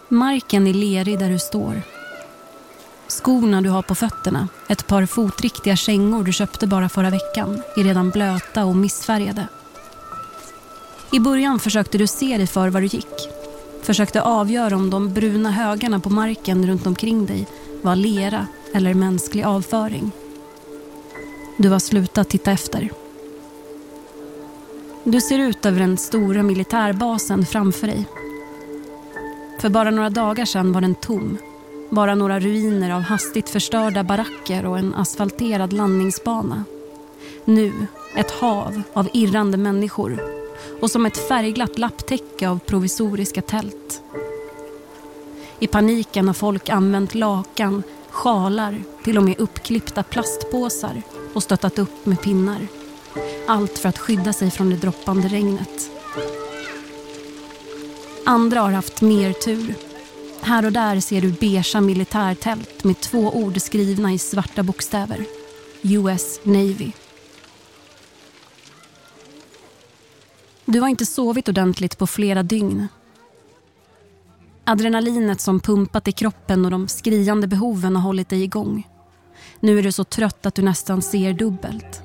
Marken är lerig där du står. Skorna du har på fötterna, ett par fotriktiga kängor du köpte bara förra veckan, är redan blöta och missfärgade. I början försökte du se dig för var du gick. Försökte avgöra om de bruna högarna på marken runt omkring dig var lera eller mänsklig avföring. Du har slutat titta efter. Du ser ut över den stora militärbasen framför dig. För bara några dagar sedan var den tom. Bara några ruiner av hastigt förstörda baracker och en asfalterad landningsbana. Nu ett hav av irrande människor och som ett färgglatt lapptäcke av provisoriska tält. I paniken har folk använt lakan, sjalar, till och med uppklippta plastpåsar och stöttat upp med pinnar. Allt för att skydda sig från det droppande regnet. Andra har haft mer tur. Här och där ser du beige militärtält med 2 ord skrivna i svarta bokstäver. US Navy. Du har inte sovit ordentligt på flera dygn. Adrenalinet som pumpat i kroppen och de skriande behoven har hållit dig igång. Nu är du så trött att du nästan ser dubbelt.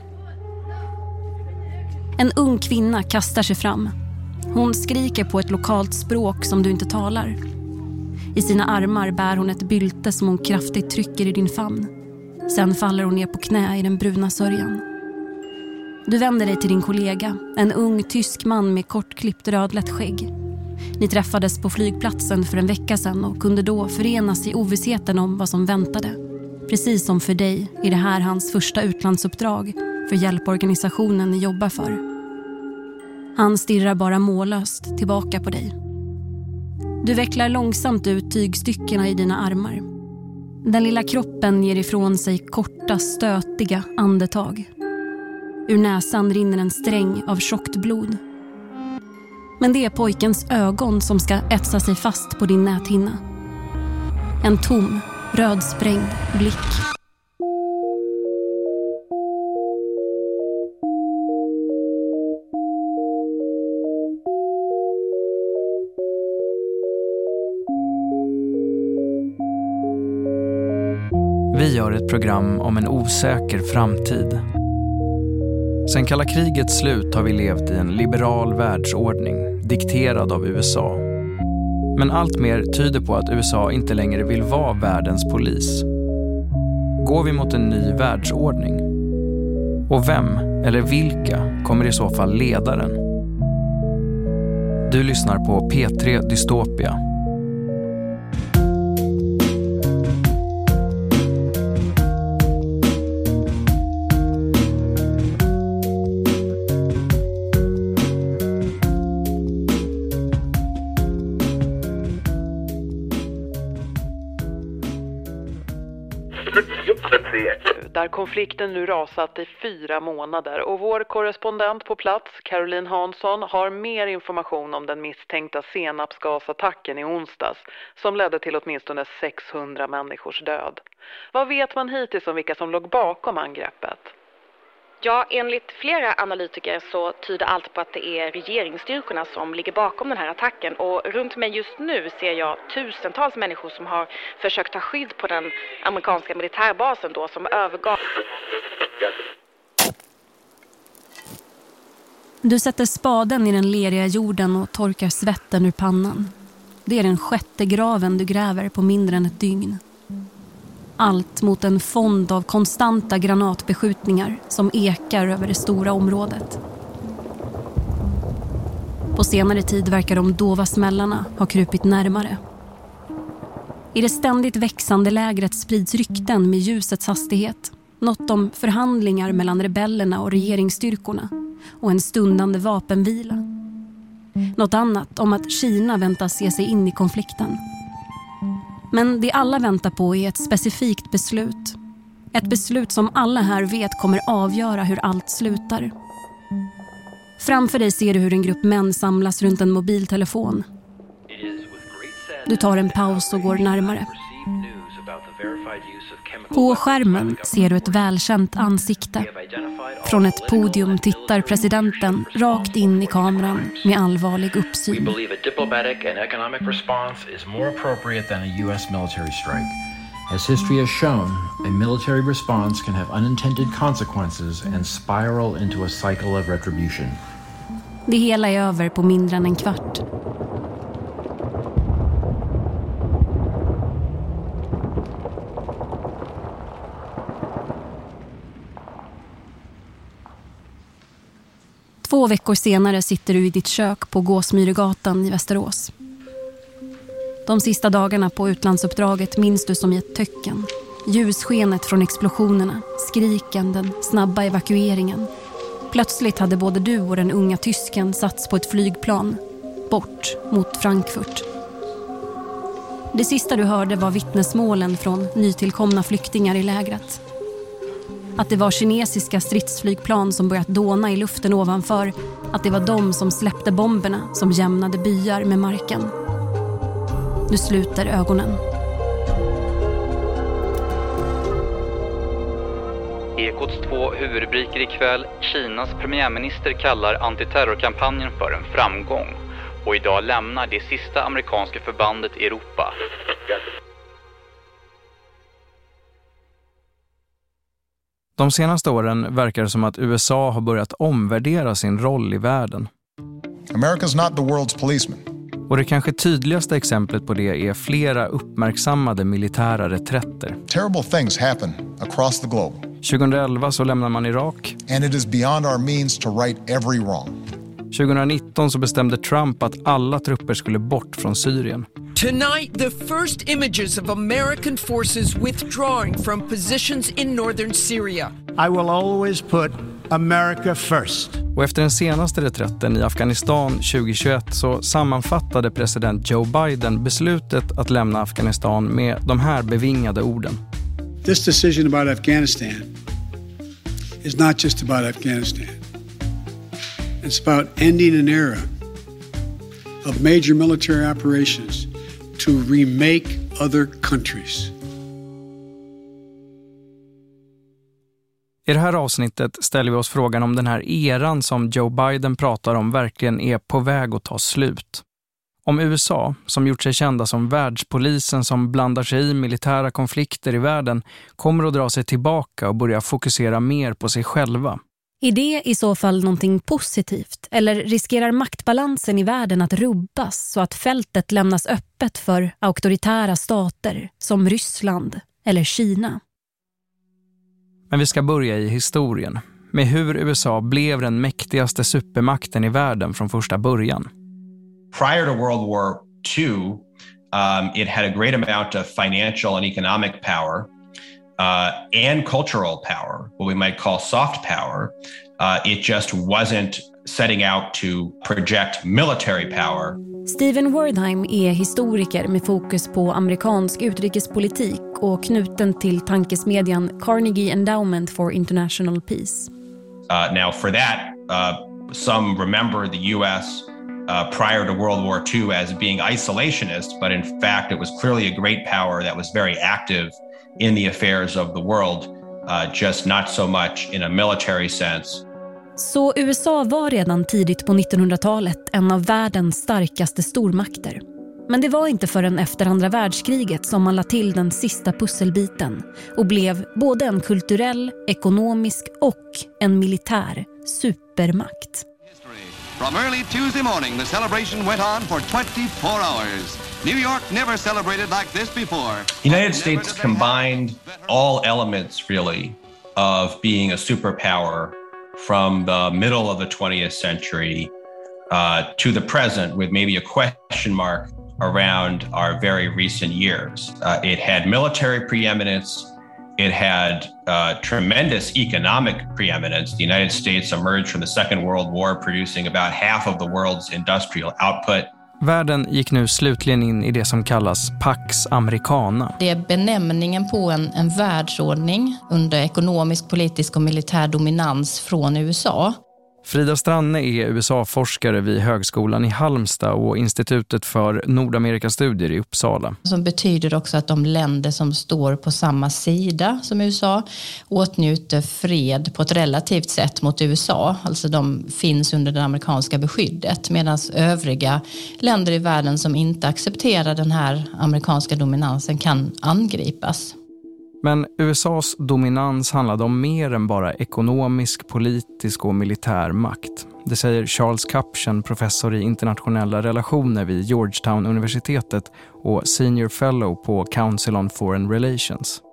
En ung kvinna kastar sig fram. Hon skriker på ett lokalt språk som du inte talar. I sina armar bär hon ett bylte som hon kraftigt trycker i din famn. Sen faller hon ner på knä i den bruna sörjan. Du vänder dig till din kollega, en ung tysk man med kortklippt rödlätt skägg. Ni träffades på flygplatsen för en vecka sedan och kunde då förenas i ovissheten om vad som väntade. Precis som för dig är det här hans första utlandsuppdrag för hjälporganisationen ni jobbar för. Han stirrar bara mållöst tillbaka på dig. Du vecklar långsamt ut tygstyckena i dina armar. Den lilla kroppen ger ifrån sig korta, stötiga andetag. Ur näsan rinner en sträng av tjockt blod. Men det är pojkens ögon som ska etsa sig fast på din näthinna. En tom, rödsprängd blick. Vi gör ett program om en osäker framtid. Sen kalla krigets slut har vi levt i en liberal världsordning dikterad av USA. Men allt mer tyder på att USA inte längre vill vara världens polis. Går vi mot en ny världsordning? Och vem eller vilka kommer i så fall leda den? Du lyssnar på P3 Dystopia. Där konflikten nu rasat i 4 månader och vår korrespondent på plats, Caroline Hansson, har mer information om den misstänkta senapsgasattacken i onsdags som ledde till åtminstone 600 människors död. Vad vet man hittills om vilka som låg bakom angreppet? Ja, enligt flera analytiker så tyder allt på att det är regeringsstyrkorna som ligger bakom den här attacken. Och runt mig just nu ser jag tusentals människor som har försökt ta skydd på den amerikanska militärbasen då som övergav. Du sätter spaden i den leriga jorden och torkar svetten ur pannan. Det är den 6:e graven du gräver på mindre än ett dygn. Allt mot en fond av konstanta granatbeskjutningar som ekar över det stora området. På senare tid verkar de dova smällarna ha krupit närmare. I det ständigt växande lägret sprids rykten med ljusets hastighet. Något om förhandlingar mellan rebellerna och regeringsstyrkorna och en stundande vapenvila. Något annat om att Kina väntas ge sig in i konflikten. Men det alla väntar på är ett specifikt beslut. Ett beslut som alla här vet kommer avgöra hur allt slutar. Framför dig ser du hur en grupp män samlas runt en mobiltelefon. Du tar en paus och går närmare. På skärmen ser du ett välkänt ansikte. Från ett podium tittar presidenten rakt in i kameran med allvarlig uppsyn. We believe a diplomatic and economic response is more appropriate than a US military strike. As history has shown, a military response can have unintended consequences and spiral into a cycle of retribution. Det hela är över på mindre än en kvart. Två veckor senare sitter du i ditt kök på Gåsmyregatan i Västerås. De sista dagarna på utlandsuppdraget minns du som i ett töcken. Ljusskenet från explosionerna, skriken, den snabba evakueringen. Plötsligt hade både du och den unga tysken satts på ett flygplan, bort mot Frankfurt. Det sista du hörde var vittnesmålen från nytillkomna flyktingar i lägret. Att det var kinesiska stridsflygplan som börjat dåna i luften ovanför, att det var de som släppte bomberna som jämnade byar med marken. Nu sluter ögonen. Ekots 2 huvudrubriker ikväll. Kinas premiärminister kallar antiterrorkampanjen för en framgång. Och idag lämnar det sista amerikanska förbandet i Europa. De senaste åren verkar det som att USA har börjat omvärdera sin roll i världen. America's not the world's policeman. Och det kanske tydligaste exemplet på det är flera uppmärksammade militära reträtter. Terrible things happen across the globe. 2011 så lämnar man Irak. And it is beyond our means to right every wrong. 2019 så bestämde Trump att alla trupper skulle bort från Syrien. Tonight, the first images of American forces withdrawing from positions in northern Syria. I will always put America first. Och efter den senaste reträtten i Afghanistan 2021 så sammanfattade president Joe Biden beslutet att lämna Afghanistan med de här bevingade orden. This decision about Afghanistan is not just about Afghanistan. It's about ending an era of major military operations to remake other countries. I det här avsnittet ställer vi oss frågan om den här eran som Joe Biden pratar om verkligen är på väg att ta slut. Om USA, som gjort sig kända som världspolisen som blandar sig i militära konflikter i världen, kommer att dra sig tillbaka och börja fokusera mer på sig själva. Är det i så fall någonting positivt? Eller riskerar maktbalansen i världen att rubbas så att fältet lämnas öppet för auktoritära stater som Ryssland eller Kina? Men vi ska börja i historien, med hur USA blev den mäktigaste supermakten i världen från första början. Prior to World War II, it had a great amount of financial and economic power and cultural power, what we might call soft power. It just wasn't setting out to project military power. Stephen Wertheim är historiker med fokus på amerikansk utrikespolitik och knuten till tankesmedjan Carnegie Endowment for International Peace. Now for that, some remember the US prior to World War II as being isolationist, but in fact it was clearly a great power that was very active in the affairs of the world, just not so much in a military sense. Så USA var redan tidigt på 1900-talet en av världens starkaste stormakter. Men det var inte förrän efter andra världskriget som man la till den sista pusselbiten och blev både en kulturell, ekonomisk och en militär supermakt. From early Tuesday morning, the celebration went on for 24 hours. New York never celebrated like this before. The United States combined all elements, really, of being a superpower from the middle of the 20th century to the present, with maybe a question mark around our very recent years. It had military preeminence. It had tremendous economic preeminence. The United States emerged from the Second World War producing about half of the world's industrial output. Världen gick nu slutligen in i det som kallas Pax Americana. Det är benämningen på en världsordning under ekonomisk, politisk och militär dominans från USA. Frida Stranne är USA-forskare vid Högskolan i Halmstad och Institutet för Nordamerikastudier i Uppsala. Som betyder också att de länder som står på samma sida som USA åtnjuter fred på ett relativt sätt mot USA. Alltså de finns under det amerikanska beskyddet, medan övriga länder i världen som inte accepterar den här amerikanska dominansen kan angripas. Men USAs dominans handlade om mer än bara ekonomisk, politisk och militär makt. Det säger Charles Kupchen, professor i internationella relationer vid Georgetown-universitetet och senior fellow på Council on Foreign Relations.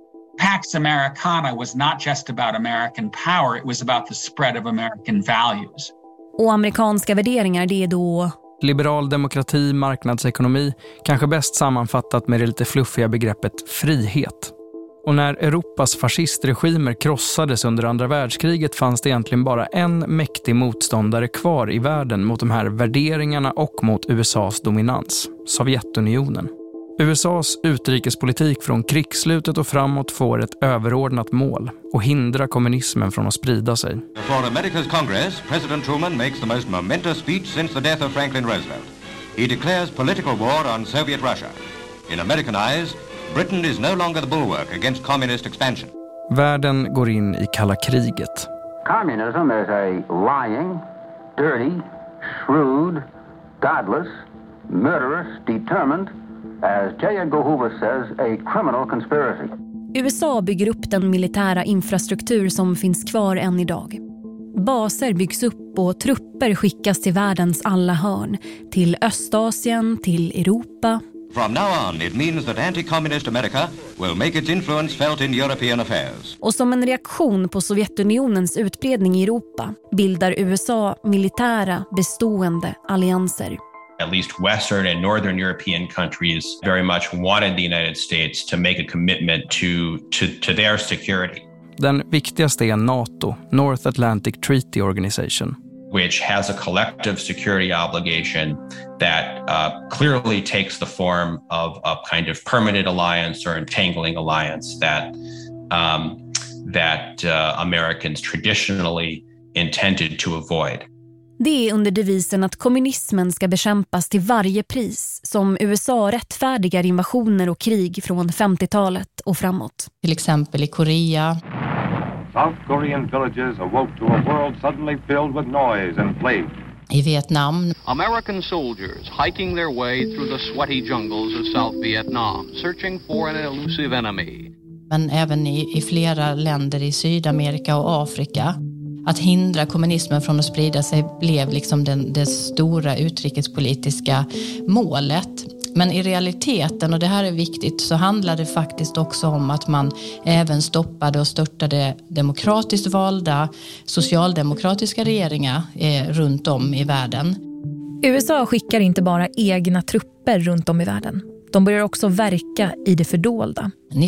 Pax Americana was not just about American power, it was about the spread of American values. Och amerikanska värderingar, det är då liberal demokrati, marknadsekonomi, kanske bäst sammanfattat med det lite fluffiga begreppet frihet. Och när Europas fascistregimer krossades under andra världskriget fanns det egentligen bara en mäktig motståndare kvar i världen mot de här värderingarna och mot USAs dominans, Sovjetunionen. USAs utrikespolitik från krigsslutet och framåt får ett överordnat mål och hindra kommunismen från att sprida sig. For America's Congress, President Truman makes the most momentous speech since the death of Franklin Roosevelt. He declares political war on Soviet Russia. In American eyes, Britain is no longer the bulwark against communist expansion. Världen går in i kalla kriget. Communism is a lying, dirty, shrewd, godless, murderous, determined, as J. Edgar Hoover says, a criminal conspiracy. USA bygger upp den militära infrastruktur som finns kvar än idag. Baser byggs upp och trupper skickas till världens alla hörn, till Östasien, till Europa. From now on, it means that anti-communist America will make its influence felt in European affairs. Och som en reaktion på Sovjetunionens utbredning i Europa bildar USA militära bestående allianser. At least Western and Northern European countries very much wanted the United States to make a commitment to their security. Den viktigaste är NATO, North Atlantic Treaty Organization, which has a collective security obligation that clearly takes the form of a kind of permanent alliance or entangling alliance that Americans traditionally intended to avoid. Det är under devisen att kommunismen ska bekämpas till varje pris som USA rättfärdigar invasioner och krig från 50-talet och framåt. Till exempel i Korea. South Korean villages awoke to a world suddenly filled with noise and plague. I Vietnam. American soldiers hiking their way through the sweaty jungles of South Vietnam, searching for an elusive enemy. Men även i flera länder i Sydamerika och Afrika. Att hindra kommunismen från att sprida sig blev liksom det stora utrikespolitiska målet. Men i realiteten, och det här är viktigt, så handlar det faktiskt också om att man även stoppade och störtade demokratiskt valda socialdemokratiska regeringar runt om i världen. USA skickar inte bara egna trupper runt om i världen. De börjar också verka i det fördolda.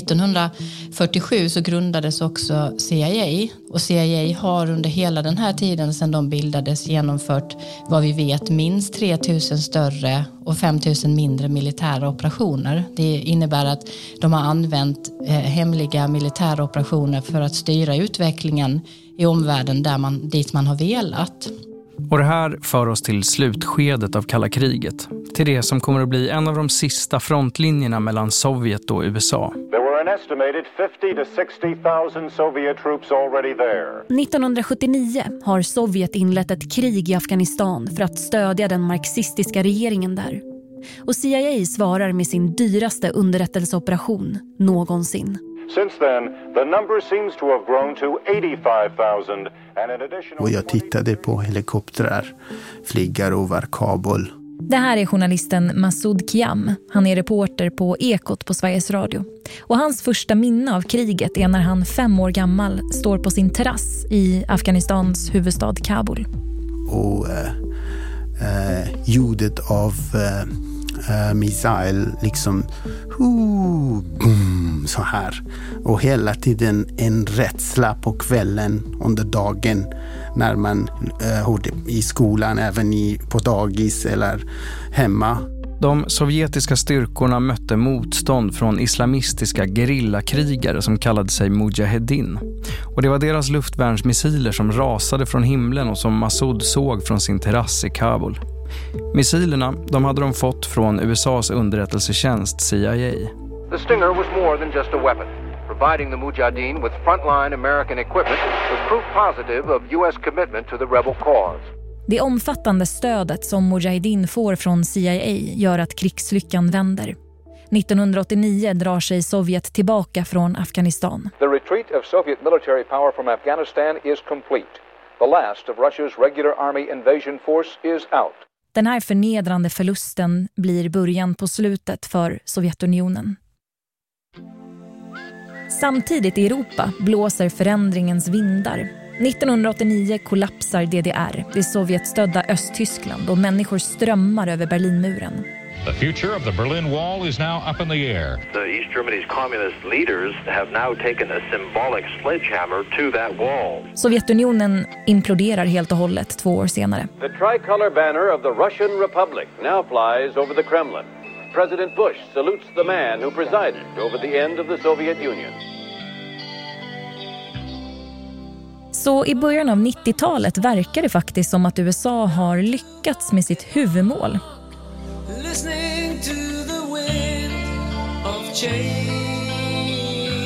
1947 så grundades också CIA, och CIA har under hela den här tiden sedan de bildades genomfört vad vi vet minst 3000 större och 5000 mindre militära operationer. Det innebär att de har använt hemliga militära operationer för att styra utvecklingen i omvärlden dit man har velat. Och det här för oss till slutskedet av kalla kriget. Till det som kommer att bli en av de sista frontlinjerna mellan Sovjet och USA. There were an estimated 50 to 60,000 Soviet troops already there. 1979 har Sovjet inlett ett krig i Afghanistan för att stödja den marxistiska regeringen där. Och CIA svarar med sin dyraste underrättelseoperation någonsin. Since then, the number seems to have grown to 85,000 and an additional... Och jag tittade på helikoptrar flyga över Kabul. Det här är journalisten Masoud Kiam. Han är reporter på Ekot på Sveriges Radio. Och hans första minne av kriget är när han 5 år gammal står på sin terrass i Afghanistans huvudstad Kabul. Och ljudet av missil liksom boom, så här. Och hela tiden en rädsla på kvällen under dagen när man hörde i skolan, även på dagis eller hemma. De sovjetiska styrkorna mötte motstånd från islamistiska gerillakrigare som kallade sig Mujahedin. Och det var deras luftvärnsmissiler som rasade från himlen och som Massoud såg från sin terrass i Kabul. Missilerna, de hade de fått från USAs underrättelsetjänst CIA. The Stinger was more than just a weapon. Providing the Mujahideen with frontline American equipment was proof positive of US commitment to the rebel cause. Det omfattande stödet som Mujahideen får från CIA gör att krigslyckan vänder. 1989 drar sig Sovjet tillbaka från Afghanistan. The retreat of Soviet military power from Afghanistan is complete. The last of Russia's regular army invasion force is out. Den här förnedrande förlusten blir början på slutet för Sovjetunionen. Samtidigt i Europa blåser förändringens vindar. 1989 kollapsar DDR, det Sovjetstödda Östtyskland, och människor strömmar över Berlinmuren. The future of the Berlin Wall is now up in the air. The East Germany's communist leaders have now taken a symbolic sledgehammer to that wall. Sovjetunionen imploderar helt och hållet 2 år senare. The tricolor banner of the Russian Republic now flies over the Kremlin. President Bush salutes the man who presided over the end of the Soviet Union. Så i början av 90-talet verkar det faktiskt som att USA har lyckats med sitt huvudmål. Listening to the wind of change.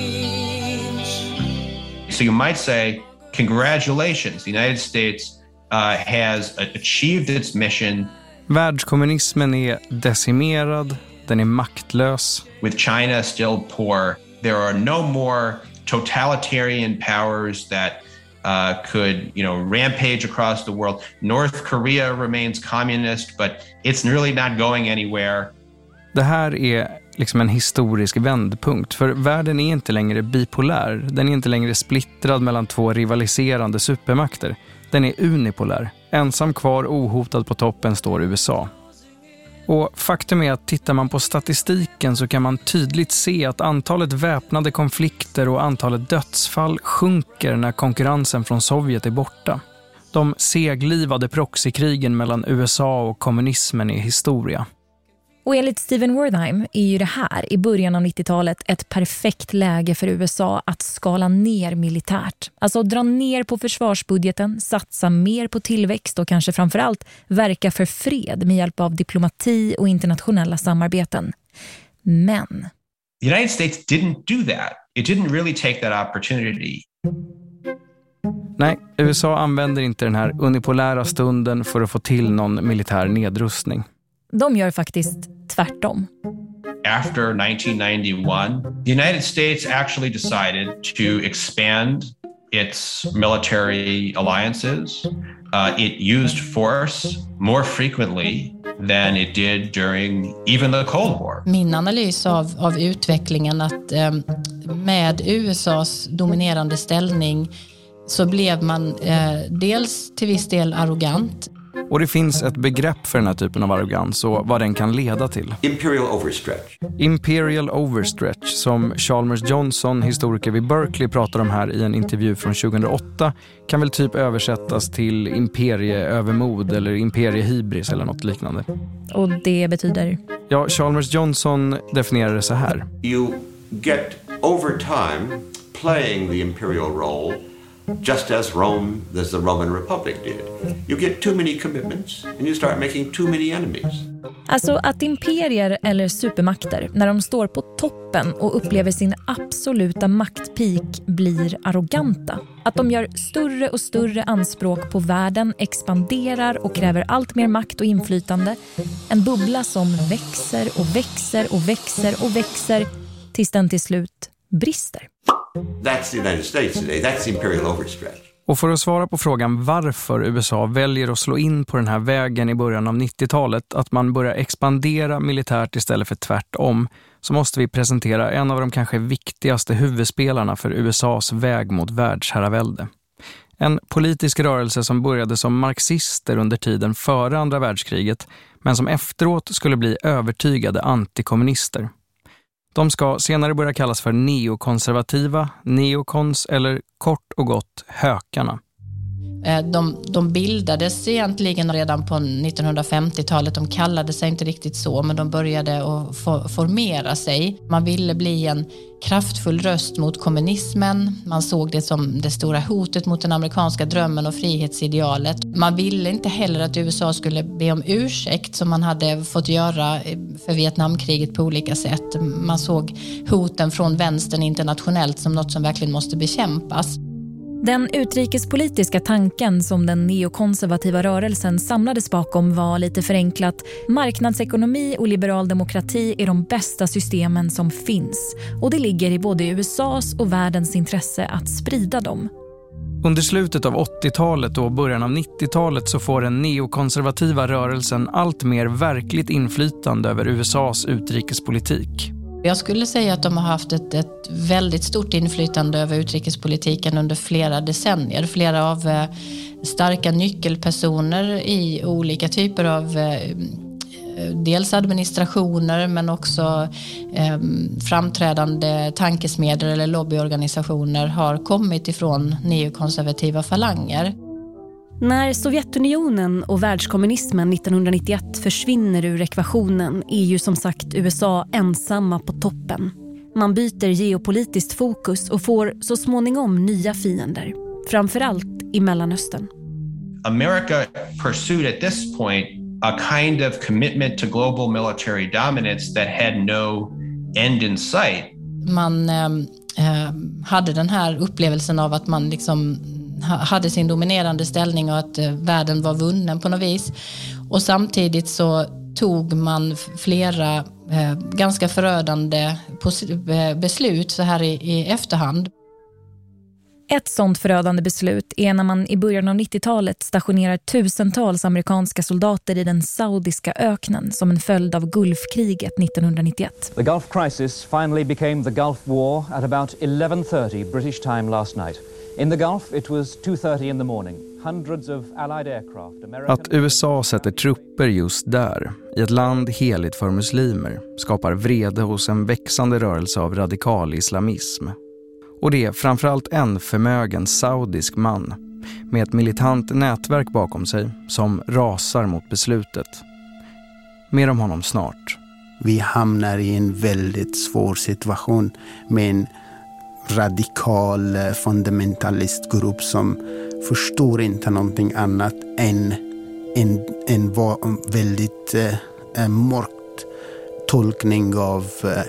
So you might say, congratulations, the United States has achieved its mission. Världskommunismen är decimerad, den är maktlös. With China still poor, there are no more totalitarian powers that could, rampage across the world. North Korea remains communist, but it's really not going anywhere. Det här är liksom en historisk vändpunkt, för världen är inte längre bipolär. Den är inte längre splittrad mellan 2 rivaliserande supermakter. Den är unipolär. Ensam kvar, ohotad på toppen, står USA. Och faktum är att tittar man på statistiken så kan man tydligt se att antalet väpnade konflikter och antalet dödsfall sjunker när konkurrensen från Sovjet är borta. De seglivade proxykrigen mellan USA och kommunismen är historia. Och enligt Steven Wertheim är ju det här i början av 90-talet ett perfekt läge för USA att skala ner militärt. Alltså dra ner på försvarsbudgeten, satsa mer på tillväxt och kanske framförallt verka för fred med hjälp av diplomati och internationella samarbeten. Men the United States didn't do that. It didn't really take that opportunity. Nej, USA använder inte den här unipolära stunden för att få till någon militär nedrustning. De gör faktiskt tvärtom. After 1991, the United States actually decided to expand its military alliances. It used force more frequently than it did during even the Cold War. Min analys av utvecklingen att med USAs dominerande ställning så blev man dels till viss del arrogant. Och det finns ett begrepp för den här typen av arrogans och vad den kan leda till. Imperial overstretch. Imperial overstretch, som Chalmers Johnson, historiker vid Berkeley, pratar om här i en intervju från 2008, kan väl typ översättas till imperieövermod eller imperiehybris eller något liknande. Och det betyder? Ja, Chalmers Johnson definierar det så här. You get over time playing the imperial role just as the Roman Republic did. You get too many commitments and you start making too many enemies. Alltså att imperier eller supermakter, när de står på toppen och upplever sin absoluta maktpeak, blir arroganta. Att de gör större och större anspråk på världen, expanderar och kräver allt mer makt och inflytande. En bubbla som växer och växer och växer och växer tills den till slut brister. That's the United States today. That's imperial overstretch. Och för att svara på frågan varför USA väljer att slå in på den här vägen i början av 90-talet, att man börjar expandera militärt istället för tvärtom, så måste vi presentera en av de kanske viktigaste huvudspelarna för USAs väg mot världsherravälde. En politisk rörelse som började som marxister under tiden före andra världskriget, men som efteråt skulle bli övertygade antikommunister. De ska senare börja kallas för neokonservativa, neokons eller kort och gott hökarna. De bildades egentligen redan på 1950-talet. De kallade sig inte riktigt så, men de började att formera sig. Man ville bli en kraftfull röst mot kommunismen. Man såg det som det stora hotet mot den amerikanska drömmen och frihetsidealet. Man ville inte heller att USA skulle be om ursäkt som man hade fått göra för Vietnamkriget på olika sätt. Man såg hoten från vänstern internationellt som något som verkligen måste bekämpas. Den utrikespolitiska tanken som den neokonservativa rörelsen samlades bakom var lite förenklat: marknadsekonomi och liberal demokrati är de bästa systemen som finns, och det ligger i både USAs och världens intresse att sprida dem. Under slutet av 80-talet och början av 90-talet så får den neokonservativa rörelsen allt mer verkligt inflytande över USAs utrikespolitik. Jag skulle säga att de har haft ett väldigt stort inflytande över utrikespolitiken under flera decennier. Flera av starka nyckelpersoner i olika typer av dels administrationer men också framträdande tankesmedjor eller lobbyorganisationer har kommit ifrån neokonservativa falanger. När Sovjetunionen och världskommunismen 1991 försvinner ur ekvationen är ju som sagt USA ensamma på toppen. Man byter geopolitiskt fokus och får så småningom nya fiender, framförallt i Mellanöstern. America pursued at this point a kind of commitment to global military dominance that had no end in sight. Man hade den här upplevelsen av att man liksom hade sin dominerande ställning och att världen var vunnen på något vis. Och samtidigt så tog man flera ganska förödande beslut så här i efterhand. Ett sådant förödande beslut är när man i början av 90-talet stationerar tusentals amerikanska soldater i den saudiska öknen som en följd av Gulfkriget 1991. The Gulf crisis finally became the Gulf War at about 11:30 British time last night. In the Gulf it was 2:30 in the morning. Hundreds of allied aircraft. Att USA sätter trupper just där, i ett land heligt för muslimer, skapar vrede hos en växande rörelse av radikal islamism. Och det är framförallt en förmögen saudisk man med ett militant nätverk bakom sig som rasar mot beslutet. Mer om honom snart. Vi hamnar i en väldigt svår situation med en radikal fundamentalistgrupp som förstår inte någonting annat än en väldigt mörkt tolkning av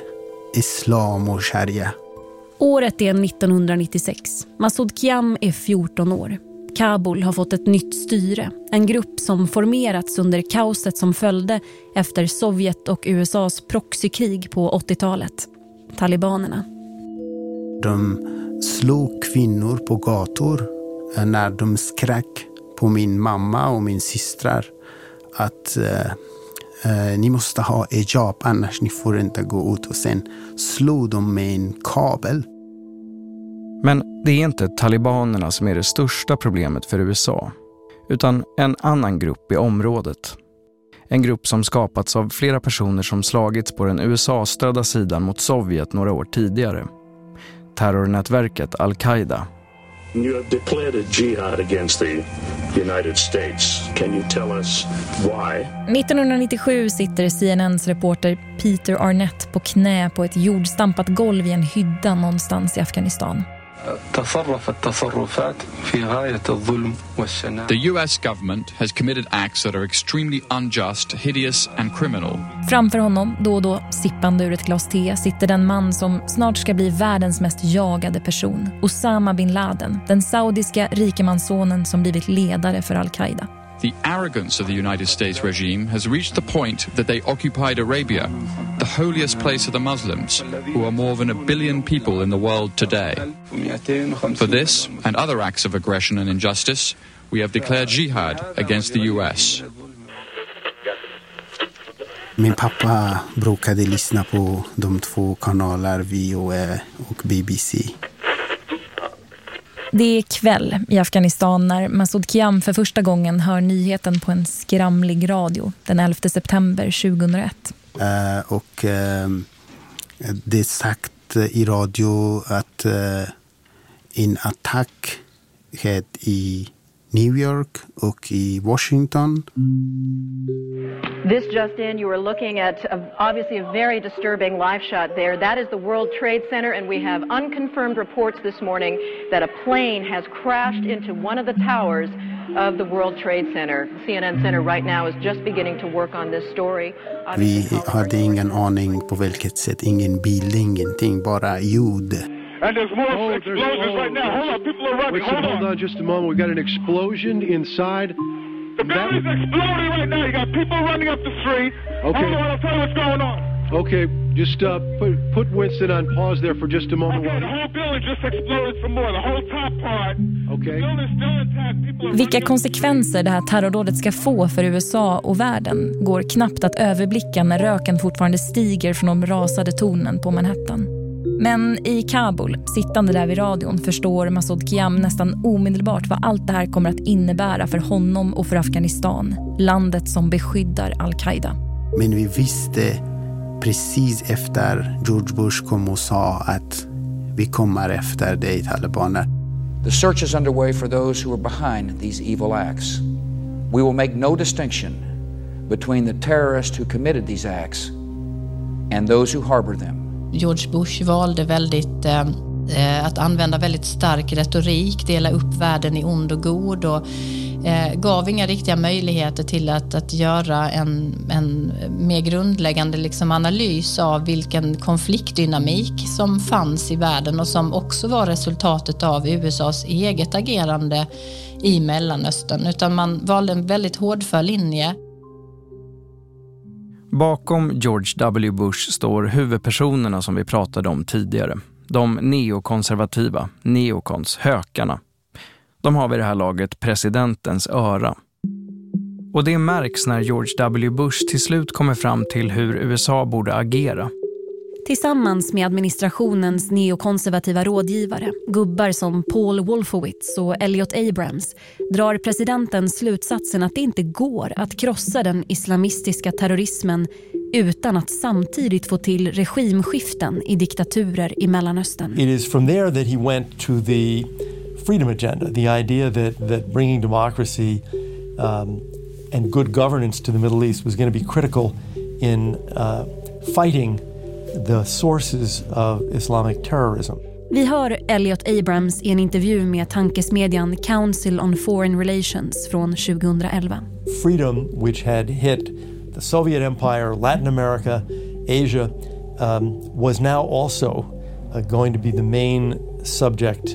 islam och sharia. Året är 1996. Masoud Kiam är 14 år. Kabul har fått ett nytt styre. En grupp som formerats under kaoset som följde efter Sovjet och USAs proxykrig på 80-talet. Talibanerna. De slog kvinnor på gator när de skrek på min mamma och min systrar att ni måste ha hijab annars ni får inte gå ut, och sen slog de med en kabel. Men det är inte talibanerna som är det största problemet för USA, utan en annan grupp i området. En grupp som skapats av flera personer som slagits på den USA-stödda sidan mot Sovjet några år tidigare. Terrornätverket Al-Qaida. You have declared a jihad against the United States. Can you tell us why? 1997 sitter CNNs reporter Peter Arnett på knä på ett jordstampat golv i en hydda någonstans i Afghanistan. The US government has committed acts that are extremely unjust, hideous and criminal. Framför honom, då och då sippande ur ett glas te, sitter den man som snart ska bli världens mest jagade person. Osama bin Laden, den saudiska rikemanssonen som blivit ledare för Al-Qaida. The arrogance of the United States regime has reached the point that they occupied Arabia, the holiest place of the Muslims, who are more than 1 billion people in the world today. For this and other acts of aggression and injustice, we have declared jihad against the US. Min pappa brukade lyssna på de två kanaler, VOA och BBC. Det är kväll i Afghanistan när Masoud Kiam för första gången hör nyheten på en skramlig radio den 11 september 2001. Det är sagt i radio att en attack skett i New York och i Washington. This just in, you are looking at obviously a very disturbing live shot there. That is the World Trade Center, and we have unconfirmed reports this morning that a plane has crashed into one of the towers of the World Trade Center. CNN Center right now is just beginning to work on this story. Vi hade ingen aning på vilket sätt, ingen bild, ingenting, bara ljud. And there's more explosions right now. Hold on, people are running. Hold on just a moment. We got an explosion inside. The building's exploding right now. You got people running up the street. Okay. Hold on, I'll tell you what's going on. Okay, just put Winston on pause there for just a moment. Okay, the whole building just exploded some more. The whole top part. Okay. The building's still intact. Vilka konsekvenser det här terrordådet ska få för USA och världen går knappt att överblicka när röken fortfarande stiger från de rasade tornen på Manhattan. Men i Kabul, sittande där vid radion, förstår Masoud Kiyam nästan omedelbart vad allt det här kommer att innebära för honom och för Afghanistan, landet som beskyddar Al-Qaida. Men vi visste precis efter George Bush kom och sa att vi kommer efter dig, talibaner. The search is underway for those who are behind these evil acts. We will make no distinction between the terrorists who committed these acts and those who harbor them. George Bush valde att använda väldigt stark retorik, dela upp världen i ond och god och gav inga riktiga möjligheter till att göra en mer grundläggande analys av vilken konfliktdynamik som fanns i världen och som också var resultatet av USAs eget agerande i Mellanöstern. Utan man valde en väldigt hårdför linje. Bakom George W. Bush står huvudpersonerna som vi pratade om tidigare. De neokonservativa, neokons, hökarna. De har vid det här laget presidentens öra. Och det märks när George W. Bush till slut kommer fram till hur USA borde agera. Tillsammans med administrationens neokonservativa rådgivare, gubbar som Paul Wolfowitz och Elliot Abrams, drar presidenten slutsatsen att det inte går att krossa den islamistiska terrorismen utan att samtidigt få till regimskiften i diktaturer i Mellanöstern. It is from there that he went to the freedom agenda, the idea that bringing democracy and good governance to the Middle East was going to be critical in fighting the sources of Islamic terrorism. Vi hör Elliot Abrams i en intervju med tankesmedjan Council on Foreign Relations från 2011. Freedom, which had hit the Soviet Empire, Latin America, Asia, was now also going to be the main subject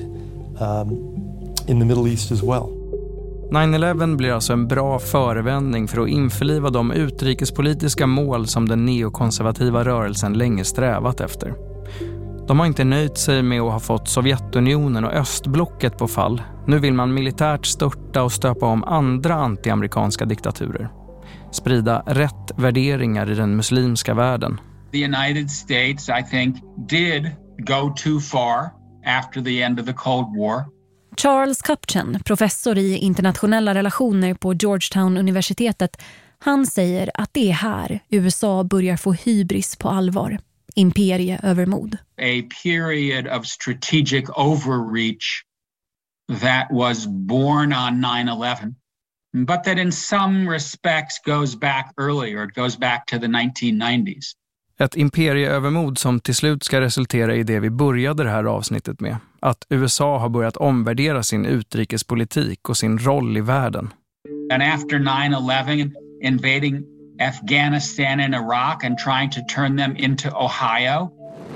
in the Middle East as well. 9/11 blir alltså en bra förevändning för att införliva de utrikespolitiska mål som den neokonservativa rörelsen länge strävat efter. De har inte nöjt sig med att ha fått Sovjetunionen och östblocket på fall. Nu vill man militärt störta och stöpa om andra antiamerikanska diktaturer. Sprida rätt värderingar i den muslimska världen. The United States, I think, did go too far after the end of the Cold War. Charles Kupchan, professor i internationella relationer på Georgetown-universitetet, han säger att det är här USA börjar få hybris på allvar. Imperieövermod. A period of strategic overreach that was born on 9/11, but that in some respects goes back earlier. It goes back to the 1990s. Ett imperieövermod som till slut ska resultera i det vi började det här avsnittet med. Att USA har börjat omvärdera sin utrikespolitik och sin roll i världen. And after 9/11, invading Afghanistan and Iraq and trying to turn them into Ohio.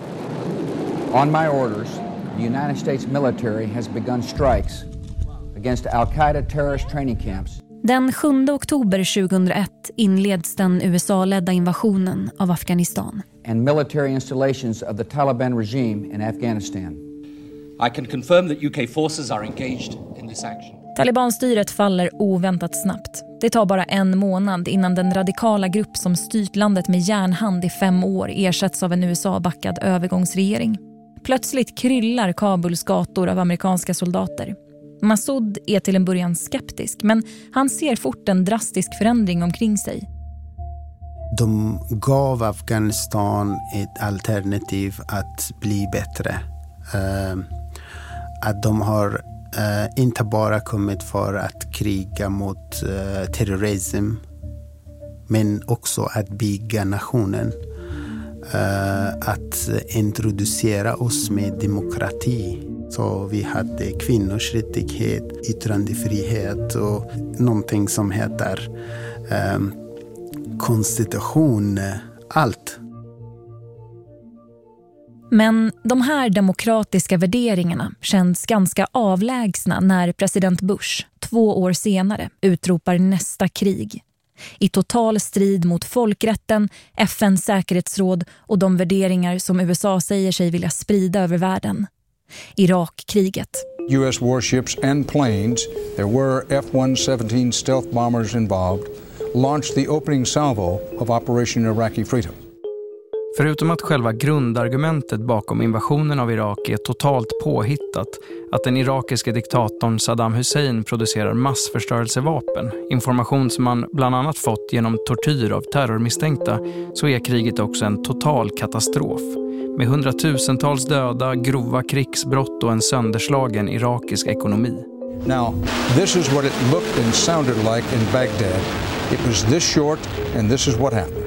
On my orders, the United States military has begun strikes against Al-Qaida terrorist training camps. Den 7 oktober 2001 inleds den USA-ledda invasionen av Afghanistan. And military installations of the Taliban regime in Afghanistan. I can confirm that UK forces are engaged in this action. Talibanstyret faller oväntat snabbt. Det tar bara en månad innan den radikala grupp som styrt landet med järnhand i 5 år ersätts av en USA-backad övergångsregering. Plötsligt kryllar Kabuls gator av amerikanska soldater. Masoud är till en början skeptisk, men han ser fort en drastisk förändring omkring sig. De gav Afghanistan ett alternativ att bli bättre. Att de har inte bara kommit för att kriga mot terrorism, men också att bygga nationen. Att introducera oss med demokrati. Så vi hade kvinnors rättighet, yttrandefrihet och någonting som heter konstitution, allt. Men de här demokratiska värderingarna känns ganska avlägsna när president Bush 2 år senare utropar nästa krig. I total strid mot folkrätten, FN:s säkerhetsråd och de värderingar som USA säger sig vilja sprida över världen. Irakkriget. US warships and planes, there were F-117 stealth bombers involved, launched the opening salvo of Operation Iraqi Freedom. Förutom att själva grundargumentet bakom invasionen av Irak är totalt påhittat, att den irakiske diktatorn Saddam Hussein producerar massförstörelsevapen, information som man bland annat fått genom tortyr av terrormisstänkta, så är kriget också en total katastrof. Med hundratusentals döda, grova krigsbrott och en sönderslagen irakisk ekonomi. Now, this is what it looked and sounded like in Baghdad. It was this short and this is what happened.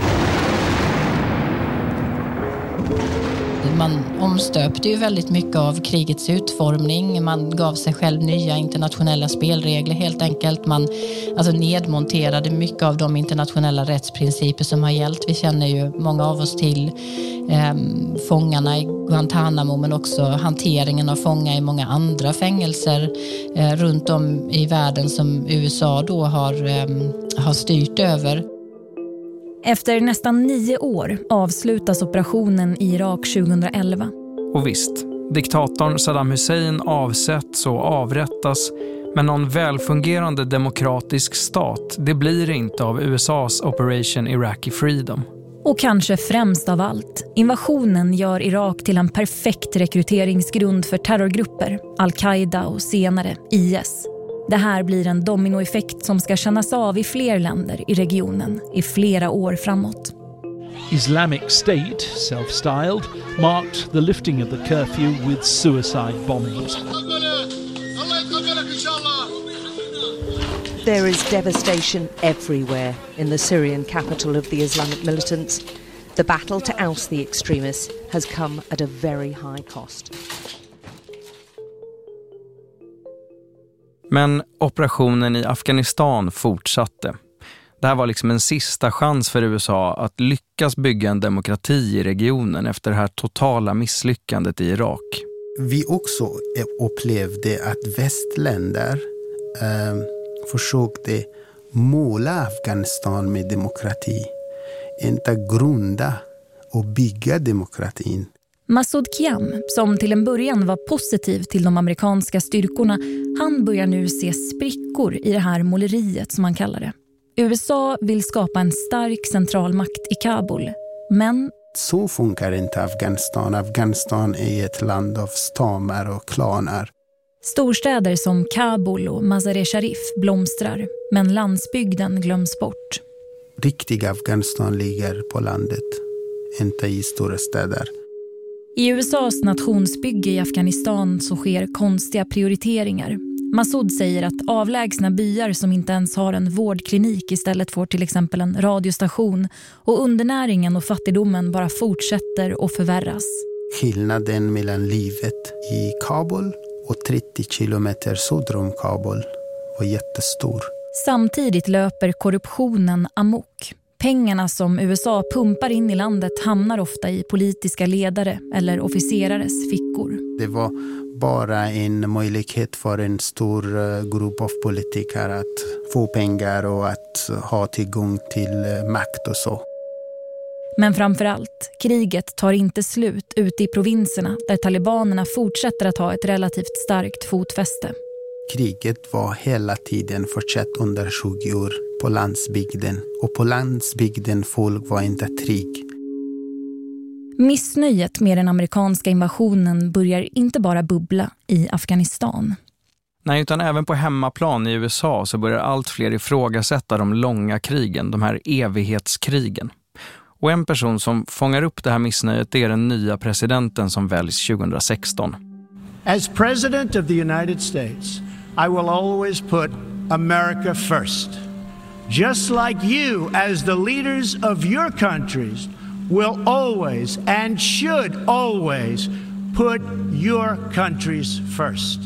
Man omstöpte ju väldigt mycket av krigets utformning. Man gav sig själv nya internationella spelregler helt enkelt. Man nedmonterade mycket av de internationella rättsprinciper som har gällt. Vi känner ju många av oss till fångarna i Guantanamo, men också hanteringen av fångar i många andra fängelser runt om i världen som USA då har styrt över. Efter nästan 9 år avslutas operationen i Irak 2011. Och visst, diktatorn Saddam Hussein avsätts och avrättas, men någon välfungerande demokratisk stat, det blir det inte av USAs Operation Iraqi Freedom. Och kanske främst av allt, invasionen gör Irak till en perfekt rekryteringsgrund för terrorgrupper, Al-Qaida och senare IS. Det här blir en dominoeffekt som ska kännas av i fler länder i regionen i flera år framåt. Islamic State, self-styled, marked the lifting of the curfew with suicide bombings. There is devastation everywhere in the Syrian capital of the Islamic militants. The battle to oust the extremists has come at a very high cost. Men operationen i Afghanistan fortsatte. Det här var liksom en sista chans för USA att lyckas bygga en demokrati i regionen efter det här totala misslyckandet i Irak. Vi också upplevde att västländer försökte måla Afghanistan med demokrati, inte grunda och bygga demokratin. Masoud Kiam, som till en början var positiv till de amerikanska styrkorna, han börjar nu se sprickor i det här måleriet som man kallar det. USA vill skapa en stark centralmakt i Kabul, men... Så funkar inte Afghanistan. Afghanistan är ett land av stammar och klaner. Storstäder som Kabul och Mazar-e-Sharif blomstrar, men landsbygden glöms bort. Riktiga Afghanistan ligger på landet, inte i stora städer. I USAs nationsbygge i Afghanistan så sker konstiga prioriteringar. Masoud säger att avlägsna byar som inte ens har en vårdklinik istället får till exempel en radiostation, och undernäringen och fattigdomen bara fortsätter och förvärras. Skillnaden mellan livet i Kabul och 30 kilometer söder om Kabul var jättestor. Samtidigt löper korruptionen amok. Pengarna som USA pumpar in i landet hamnar ofta i politiska ledare eller officerares fickor. Det var bara en möjlighet för en stor grupp av politiker att få pengar och att ha tillgång till makt och så. Men framförallt, kriget tar inte slut ute i provinserna där talibanerna fortsätter att ha ett relativt starkt fotfäste. Kriget var hela tiden fortsatt under 20 år på landsbygden, och på landsbygden folk var inte trygg. Missnöjet med den amerikanska invasionen börjar inte bara bubbla i Afghanistan. Nej, utan även på hemmaplan i USA så börjar allt fler ifrågasätta de långa krigen, de här evighetskrigen. Och en person som fångar upp det här missnöjet är den nya presidenten som väljs 2016. As President of the United States, I will always put America first. Just like you, as the leaders of your countries, will always and should always put your countries first.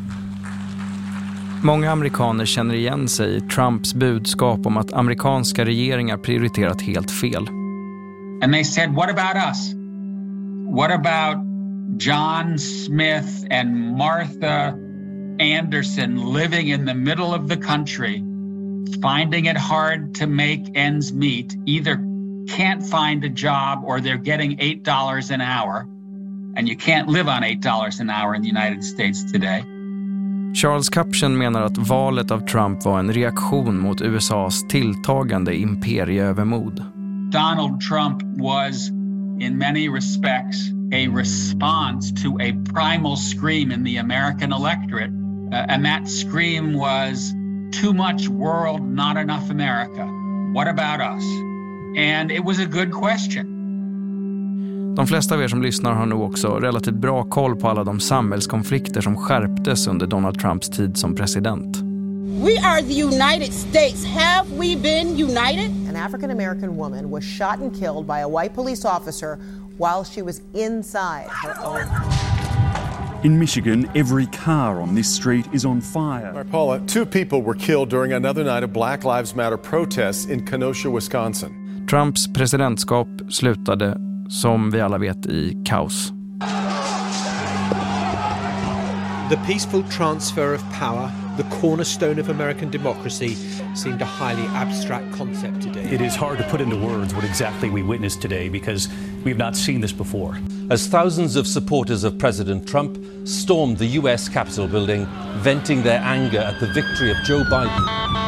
Många amerikaner känner igen sig i Trumps budskap om att amerikanska regeringar prioriterat helt fel. And they said, what about us? What about John Smith and Martha Anderson living in the middle of the country, finding it hard to make ends meet, either can't find a job or they're getting $8 an hour, and you can't live on $8 an hour in the United States today. Charles Kupchen menar att valet av Trump var en reaktion mot USAs tilltagande imperieövermod. Donald Trump was, in many respects, a response to a primal scream in the American electorate. And that scream was, too much world, not enough America. What about us? And it was a good question. De flesta av er som lyssnar har nog också relativt bra koll på alla de samhällskonflikter som skärptes under Donald Trumps tid som president. We are the United States. Have we been united? An African-American woman was shot and killed by a white police officer while she was inside her own. In Michigan, every car on this street is on fire. Paula, 2 people were killed during another night of Black Lives Matter protests in Kenosha, Wisconsin. Trumps presidentskap slutade, som vi alla vet, i kaos. The peaceful transfer of power, the cornerstone of American democracy, seemed a highly abstract concept today. It is hard to put into words what exactly we witnessed today because we've not seen this before. As thousands of supporters of President Trump stormed the US Capitol building, venting their anger at the victory of Joe Biden.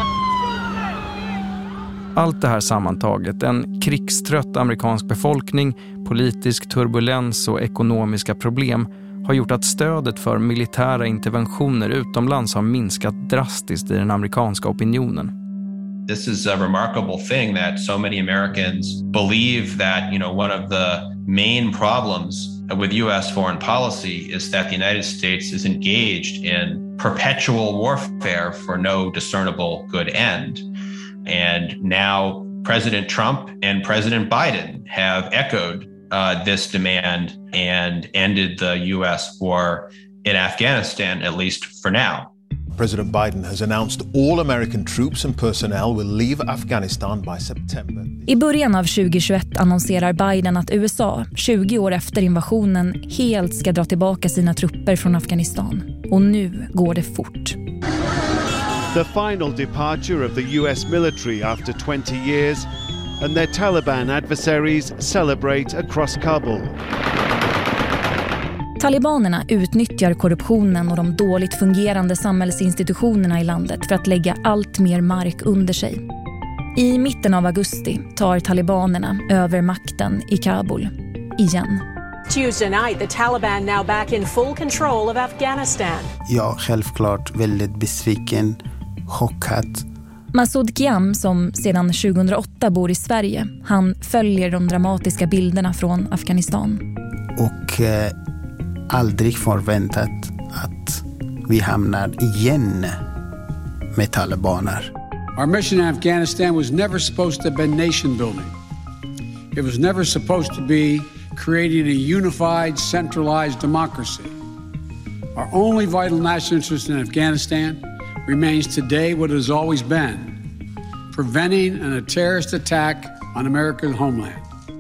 Allt det här sammantaget, en krigstrött amerikansk befolkning, politisk turbulens och ekonomiska problem har gjort att stödet för militära interventioner utomlands har minskat drastiskt i den amerikanska opinionen. This is a remarkable thing that so many Americans believe that, one of the main problems with US foreign policy is that the United States is engaged in perpetual warfare for no discernible good end. And now President Trump and President Biden have echoed this demand and ended the U.S. war in Afghanistan, at least for now. President Biden has announced all American troops and personnel will leave Afghanistan by September. I början av 2021 annonserar Biden att USA, 20 år efter invasionen, helt ska dra tillbaka sina trupper från Afghanistan. Och nu går det fort. The final departure of the US military after 20 years, and their Taliban adversaries celebrate across Kabul. Talibanerna utnyttjar korruptionen och de dåligt fungerande samhällsinstitutionerna i landet för att lägga allt mer mark under sig. I mitten av augusti tar talibanerna över makten i Kabul igen. Tuesday night, the Taliban now back in full control of Afghanistan. Jag är självklart väldigt besviken, chockad. Masoud Kiam, som sedan 2008 bor i Sverige, han följer de dramatiska bilderna från Afghanistan. Och aldrig förväntat att vi hamnar igen med talibaner. Our mission in Afghanistan was never supposed to be nation building. It was never supposed to be creating a unified, centralized democracy. Our only vital national interest in Afghanistan remains today what it has always been, preventing a terrorist attack on America's homeland.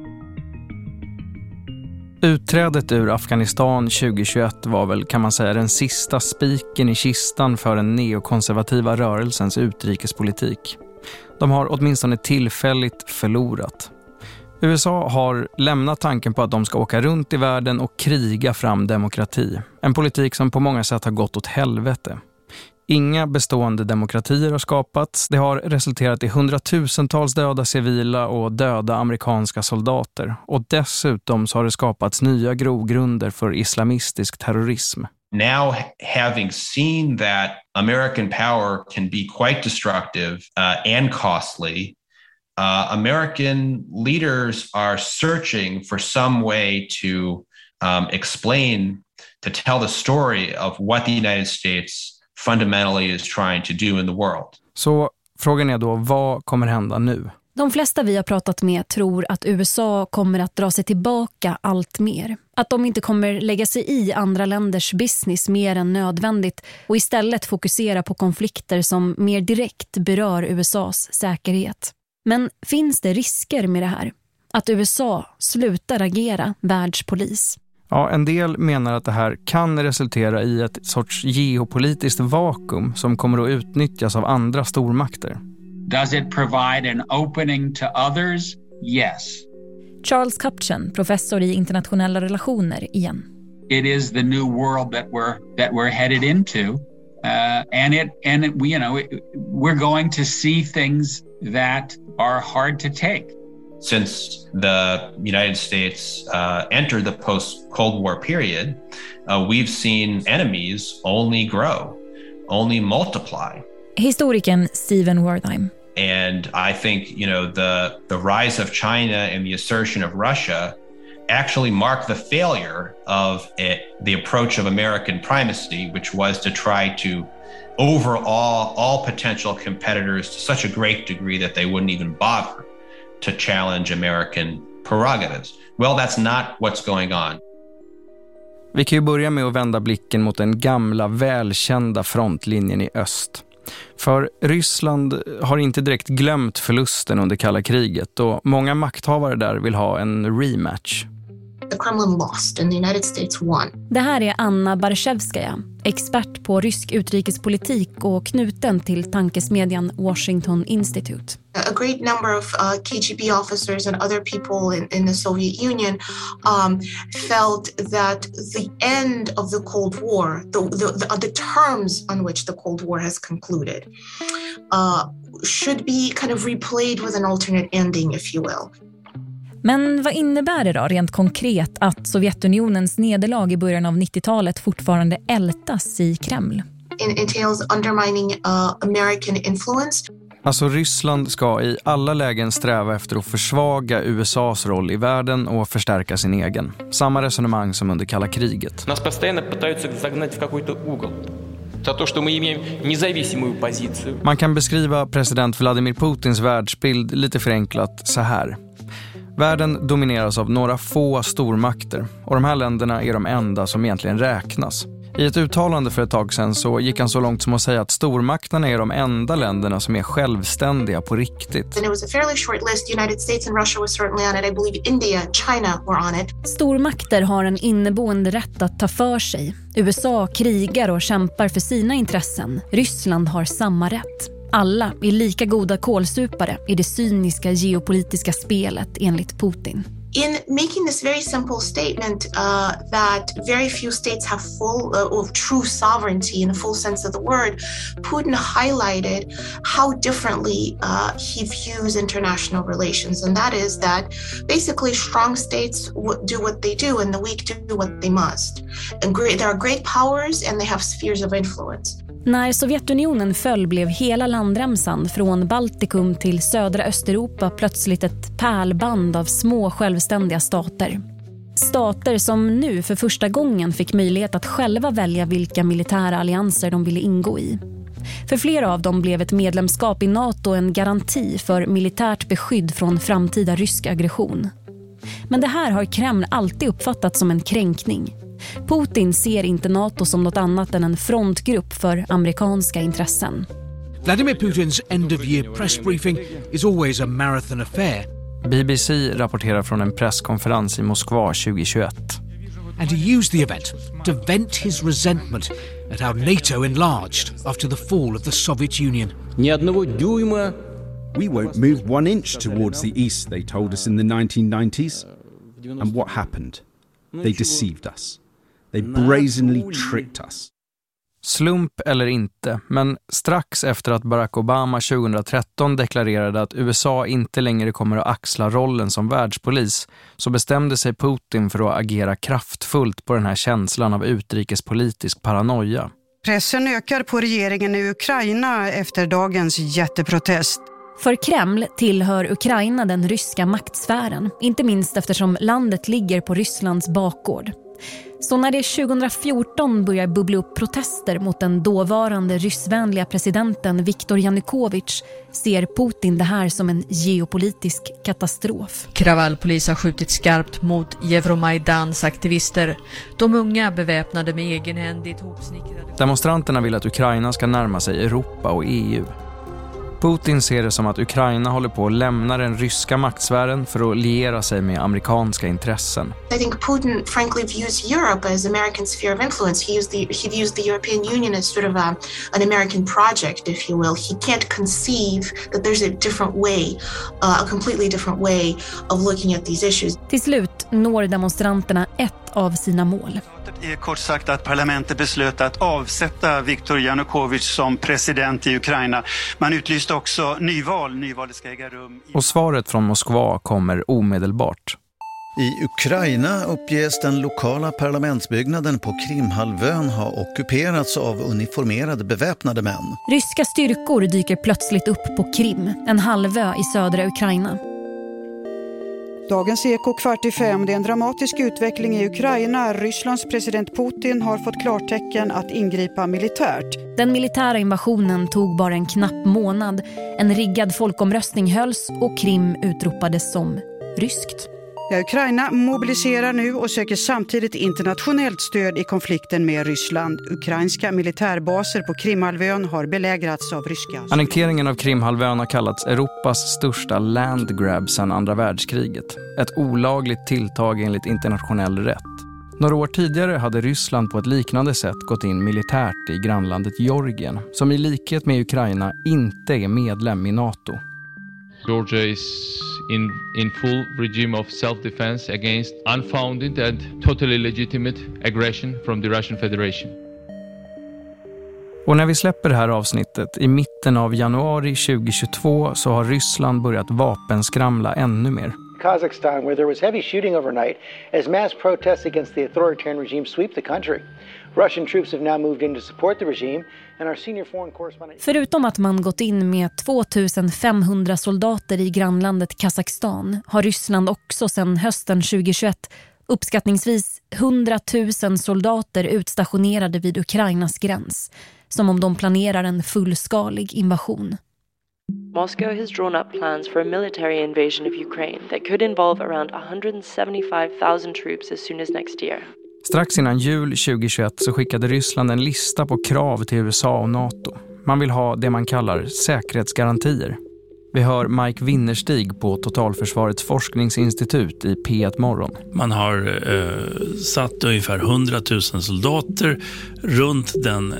Utträdet ur Afghanistan 2021 var väl, kan man säga, den sista spiken i kistan för den neokonservativa rörelsens utrikespolitik. De har åtminstone tillfälligt förlorat. USA har lämnat tanken på att de ska åka runt i världen och kriga fram demokrati. En politik som på många sätt har gått åt helvete. Inga bestående demokratier har skapats. Det har resulterat i hundratusentals döda civila och döda amerikanska soldater. Och dessutom så har det skapats nya grogrunder för islamistisk terrorism. Now, having seen that American power can be quite destructive and costly, American leaders are searching for some way to explain to tell the story of what the United States fundamentally is trying to do in the world. Så frågan är då, vad kommer hända nu? De flesta vi har pratat med tror att USA kommer att dra sig tillbaka allt mer. Att de inte kommer lägga sig i andra länders business mer än nödvändigt och istället fokusera på konflikter som mer direkt berör USAs säkerhet. Men finns det risker med det här? Att USA slutar agera världspolis? Ja, en del menar att det här kan resultera i ett sorts geopolitiskt vakuum som kommer att utnyttjas av andra stormakter. Does it provide an opening to others? Yes. Charles Kupchan, professor i internationella relationer igen. It is the new world that we're headed into, we're going to see things that are hard to take. Since the United States entered the post-Cold War period, we've seen enemies only grow, only multiply. Historikern Stephen Wertheim. And I think, the rise of China and the assertion of Russia actually marked the failure of the approach of American primacy, which was to try to overawe all potential competitors to such a great degree that they wouldn't even bother to challenge American prerogatives. Well, that's not what's going on. Vi kan ju börja med att vända blicken mot den gamla, välkända frontlinjen i öst. För Ryssland har inte direkt glömt förlusten under kalla kriget och många makthavare där vill ha en rematch. The Kremlin lost and the United States won. Det här är Anna Barshevskaja, expert på rysk utrikespolitik och knuten till tankesmedjan Washington Institute. A great number of KGB officers and other people in the Soviet Union felt that the end of the Cold War, the terms on which the Cold War has concluded, should be kind of replayed with an alternate ending, if you will. Men vad innebär det då rent konkret att Sovjetunionens nederlag i början av 90-talet fortfarande ältas i Kreml? It entails undermining American influence. Alltså Ryssland ska i alla lägen sträva efter att försvaga USAs roll i världen och förstärka sin egen. Samma resonemang som under kalla kriget. Нас постоянно пытаются загнать в какой-то угол. За то, что мы имеем независимую позицию. Man kan beskriva president Vladimir Putins världsbild lite förenklat så här. Världen domineras av några få stormakter och de här länderna är de enda som egentligen räknas. I ett uttalande för ett tag sedan så gick han så långt som att säga att stormakterna är de enda länderna som är självständiga på riktigt. And it was a fairly short list. United States and Russia was certainly on it. I believe India, China were on it. Stormakter har en inneboende rätt att ta för sig. USA krigar och kämpar för sina intressen. Ryssland har samma rätt. Alla är lika goda kålsupare i det cyniska geopolitiska spelet enligt Putin. In making this very simple statement that very few states have full or true sovereignty in the full sense of the word, Putin highlighted how differently he views international relations. And that is that basically strong states do what they do and the weak do what they must. And there are great powers and they have spheres of influence. När Sovjetunionen föll blev hela landremsan från Baltikum till södra Östeuropa plötsligt ett pärlband av små självständiga stater. Stater som nu för första gången fick möjlighet att själva välja vilka militära allianser de ville ingå i. För flera av dem blev ett medlemskap i NATO en garanti för militärt beskydd från framtida rysk aggression. Men det här har Kreml alltid uppfattat som en kränkning. Putin ser inte NATO som något annat än en frontgrupp för amerikanska intressen. Vladimir Putin's end-of-year press briefing is always a marathon affair. BBC rapporterar från en presskonferens i Moskva 2021. And he used the event to vent his resentment at how NATO enlarged after the fall of the Soviet Union. We won't move 1 inch towards the east, they told us in the 1990s. And what happened? They deceived us. They brazenly tricked us. Slump eller inte, men strax efter att Barack Obama 2013 deklarerade att USA inte längre kommer att axla rollen som världspolis så bestämde sig Putin för att agera kraftfullt på den här känslan av utrikespolitisk paranoia. Pressen ökar på regeringen i Ukraina efter dagens jätteprotest. För Kreml tillhör Ukraina den ryska maktsfären, inte minst eftersom landet ligger på Rysslands bakgård. Så när det 2014 börjar bubbla upp protester mot den dåvarande ryssvänliga presidenten Viktor Janukovytj ser Putin det här som en geopolitisk katastrof. Kravallpolis har skjutit skarpt mot Euromaidans aktivister. De unga beväpnade med egenhändigt hopsnickrade... Demonstranterna vill att Ukraina ska närma sig Europa och EU. Putin ser det som att Ukraina håller på att lämna den ryska maktsfären för att liera sig med amerikanska intressen. I think Putin frankly views Europe as American sphere of influence. He views the European Union as sort of an American project, if you will. He can't conceive that there's a different way, a completely different way of looking at these issues. Till slut når demonstranterna ett av sina mål. Det är kort sagt att parlamentet beslöt att avsätta Viktor Janukovytj som president i Ukraina. Man utlyste också nyval. Nyvalet ska äga rum. Och svaret från Moskva kommer omedelbart. I Ukraina uppges den lokala parlamentsbyggnaden på Krimhalvön ha ockuperats av uniformerade beväpnade män. Ryska styrkor dyker plötsligt upp på Krim, en halvö i södra Ukraina. Dagens Eko 4:45. Det är en dramatisk utveckling i Ukraina. Rysslands president Putin har fått klartecken att ingripa militärt. Den militära invasionen tog bara en knapp månad. En riggad folkomröstning hölls och Krim utropades som ryskt. Ja, Ukraina mobiliserar nu och söker samtidigt internationellt stöd i konflikten med Ryssland. Ukrainska militärbaser på Krimhalvön har belägrats av ryska. Annekteringen av Krimhalvön har kallats Europas största landgrab sedan andra världskriget. Ett olagligt tilltag enligt internationell rätt. Några år tidigare hade Ryssland på ett liknande sätt gått in militärt i grannlandet Georgien, som i likhet med Ukraina inte är medlem i NATO. Georgia is in full regime of self-defense against unfounded and totally legitimate aggression from the Russian Federation. Och när vi släpper det här avsnittet i mitten av januari 2022 så har Ryssland börjat vapenskramla ännu mer. Kazakhstan, where there was heavy shooting overnight as mass protests against the authoritarian regime sweep the country. Russian troops have now moved in to support the regime, and our senior foreign correspondent... Förutom att man gått in med 2500 soldater i grannlandet Kazakstan har Ryssland också sedan hösten 2021 uppskattningsvis 100 000 soldater utstationerade vid Ukrainas gräns, som om de planerar en fullskalig invasion. Moscow has drawn up plans for a military invasion of Ukraine that could involve around 175,000 troops as soon as next year. Strax innan jul 2021 så skickade Ryssland en lista på krav till USA och NATO. Man vill ha det man kallar säkerhetsgarantier. Vi hör Mike Winnerstig på Totalförsvarets forskningsinstitut i P1 Morgon. Man har satt ungefär 100 000 soldater runt den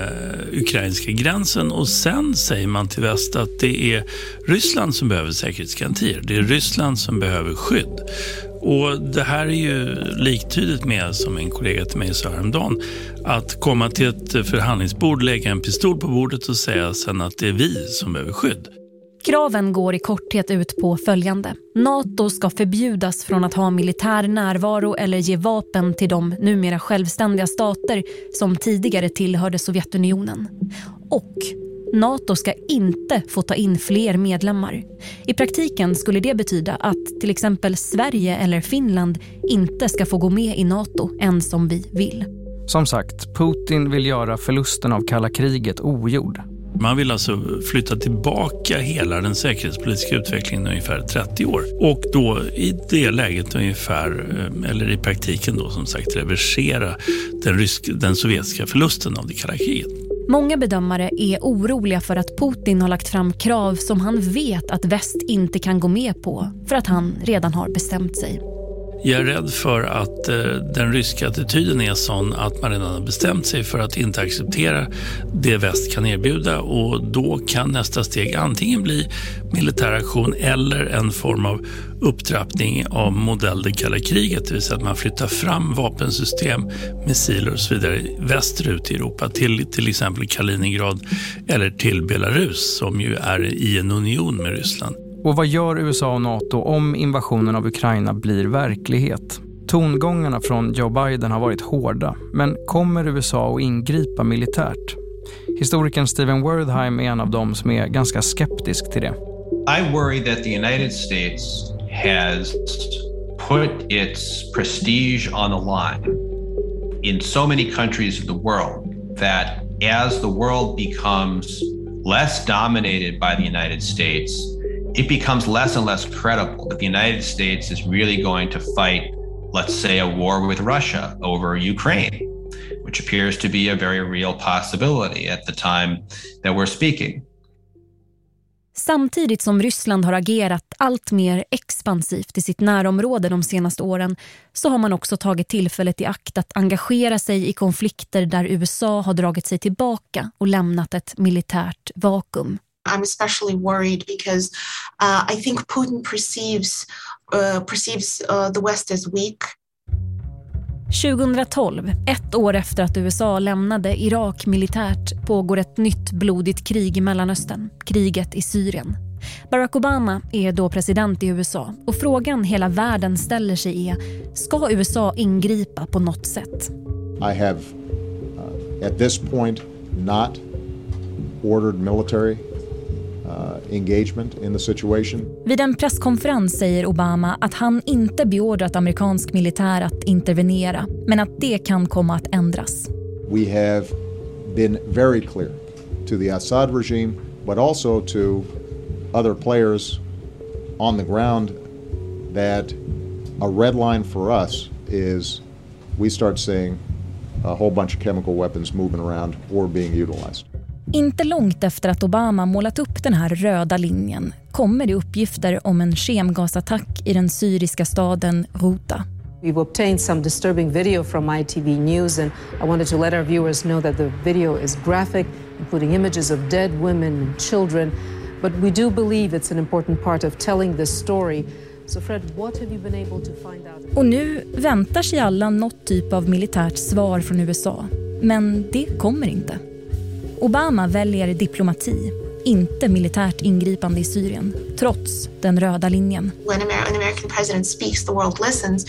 ukrainska gränsen och sen säger man till väst att det är Ryssland som behöver säkerhetsgarantier. Det är Ryssland som behöver skydd. Och det här är ju liktydigt med, som en kollega till mig sa häromdagen, att komma till ett förhandlingsbord, lägga en pistol på bordet och säga sen att det är vi som behöver skydd. Kraven går i korthet ut på följande. NATO ska förbjudas från att ha militär närvaro eller ge vapen till de numera självständiga stater som tidigare tillhörde Sovjetunionen. Och NATO ska inte få ta in fler medlemmar. I praktiken skulle det betyda att till exempel Sverige eller Finland inte ska få gå med i NATO än som vi vill. Som sagt, Putin vill göra förlusten av kalla kriget ogjord. Man vill alltså flytta tillbaka hela den säkerhetspolitiska utvecklingen ungefär 30 år. Och då i det läget ungefär, eller i praktiken då som sagt, reversera den sovjetiska förlusten av det kalla kriget. Många bedömare är oroliga för att Putin har lagt fram krav som han vet att väst inte kan gå med på för att han redan har bestämt sig. Jag är rädd för att den ryska attityden är sån att man redan har bestämt sig för att inte acceptera det väst kan erbjuda, och då kan nästa steg antingen bli militär aktion eller en form av upptrappning av modell det kalla kriget, det vill säga att man flyttar fram vapensystem, missiler och så vidare västerut i Europa till exempel Kaliningrad eller till Belarus som ju är i en union med Ryssland. Och vad gör USA och NATO om invasionen av Ukraina blir verklighet? Tongångarna från Joe Biden har varit hårda, men kommer USA att ingripa militärt? Historikern Steven Wertheim är en av dem som är ganska skeptisk till det. I worry that the United States has put its prestige on the line in so many countries of the world that as the world becomes less dominated by the United States, it becomes less and less credible that the United States is really going to fight, let's say, a war with Russia over Ukraine, which appears to be a very real possibility at the time that we're speaking. Samtidigt som Ryssland har agerat allt mer expansivt i sitt närområde de senaste åren så har man också tagit tillfället i akt att engagera sig i konflikter där USA har dragit sig tillbaka och lämnat ett militärt vakuum. I'm especially worried because I think Putin perceives the West as weak. 2012, ett år efter att USA lämnade Irak militärt, pågår ett nytt blodigt krig i Mellanöstern, kriget i Syrien. Barack Obama är då president i USA och frågan hela världen ställer sig är: ska USA ingripa på något sätt? I have at this point not ordered military engagement in the situation. Vid en presskonferens säger Obama att han inte beordrat amerikansk militär att intervenera, men att det kan komma att ändras. We have been very clear to the Assad regime, but also to other players on the ground that a red line for us is we start seeing a whole bunch of chemical weapons moving around or being utilized. Inte långt efter att Obama målat upp den här röda linjen kommer det uppgifter om en kemgasattack i den syriska staden Ghouta. We've obtained some disturbing video from ITV News, and I wanted to let our viewers know that the video is graphic, including images of dead women and children. But we do believe it's an important part of telling this story. So Fred, what have you been able to find out? Och nu väntar sig alla något typ av militärt svar från USA. Men det kommer inte. Obama väljer diplomati, inte militärt ingripande i Syrien, trots den röda linjen. When an American president speaks, the world listens.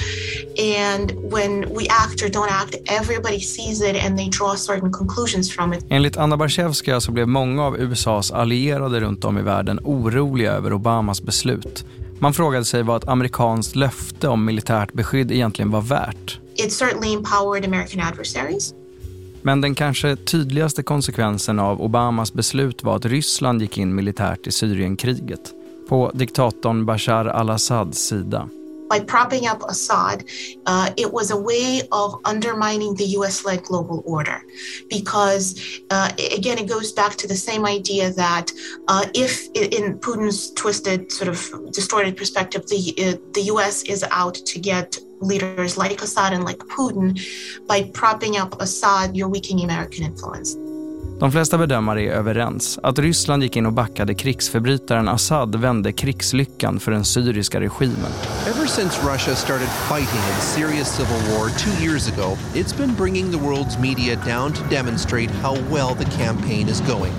And when we act or don't act, everybody sees it and they draw certain conclusions from it. Enligt Anna Barszewska så blev många av USAs allierade runt om i världen oroliga över Obamas beslut. Man frågade sig vad ett amerikanskt löfte om militärt beskydd egentligen var värt. It certainly empowered American adversaries. Men den kanske tydligaste konsekvensen av Obamas beslut var att Ryssland gick in militärt i Syrienkriget på diktatorn Bashar al-Assads sida. By propping up Assad, it was a way of undermining the US-led global order. Because, again, it goes back to the same idea that if, in Putin's twisted, sort of distorted perspective, the US is out to get leaders like Assad and like Putin, by propping up Assad, you're weakening American influence. De flesta bedömare är överens att Ryssland gick in och backade krigsförbrytaren Assad vände krigslyckan för den syriska regimen. Ever since Russia started fighting in Syria's civil war 2 years ago, it's been bringing the world's media down to demonstrate how well the campaign is going.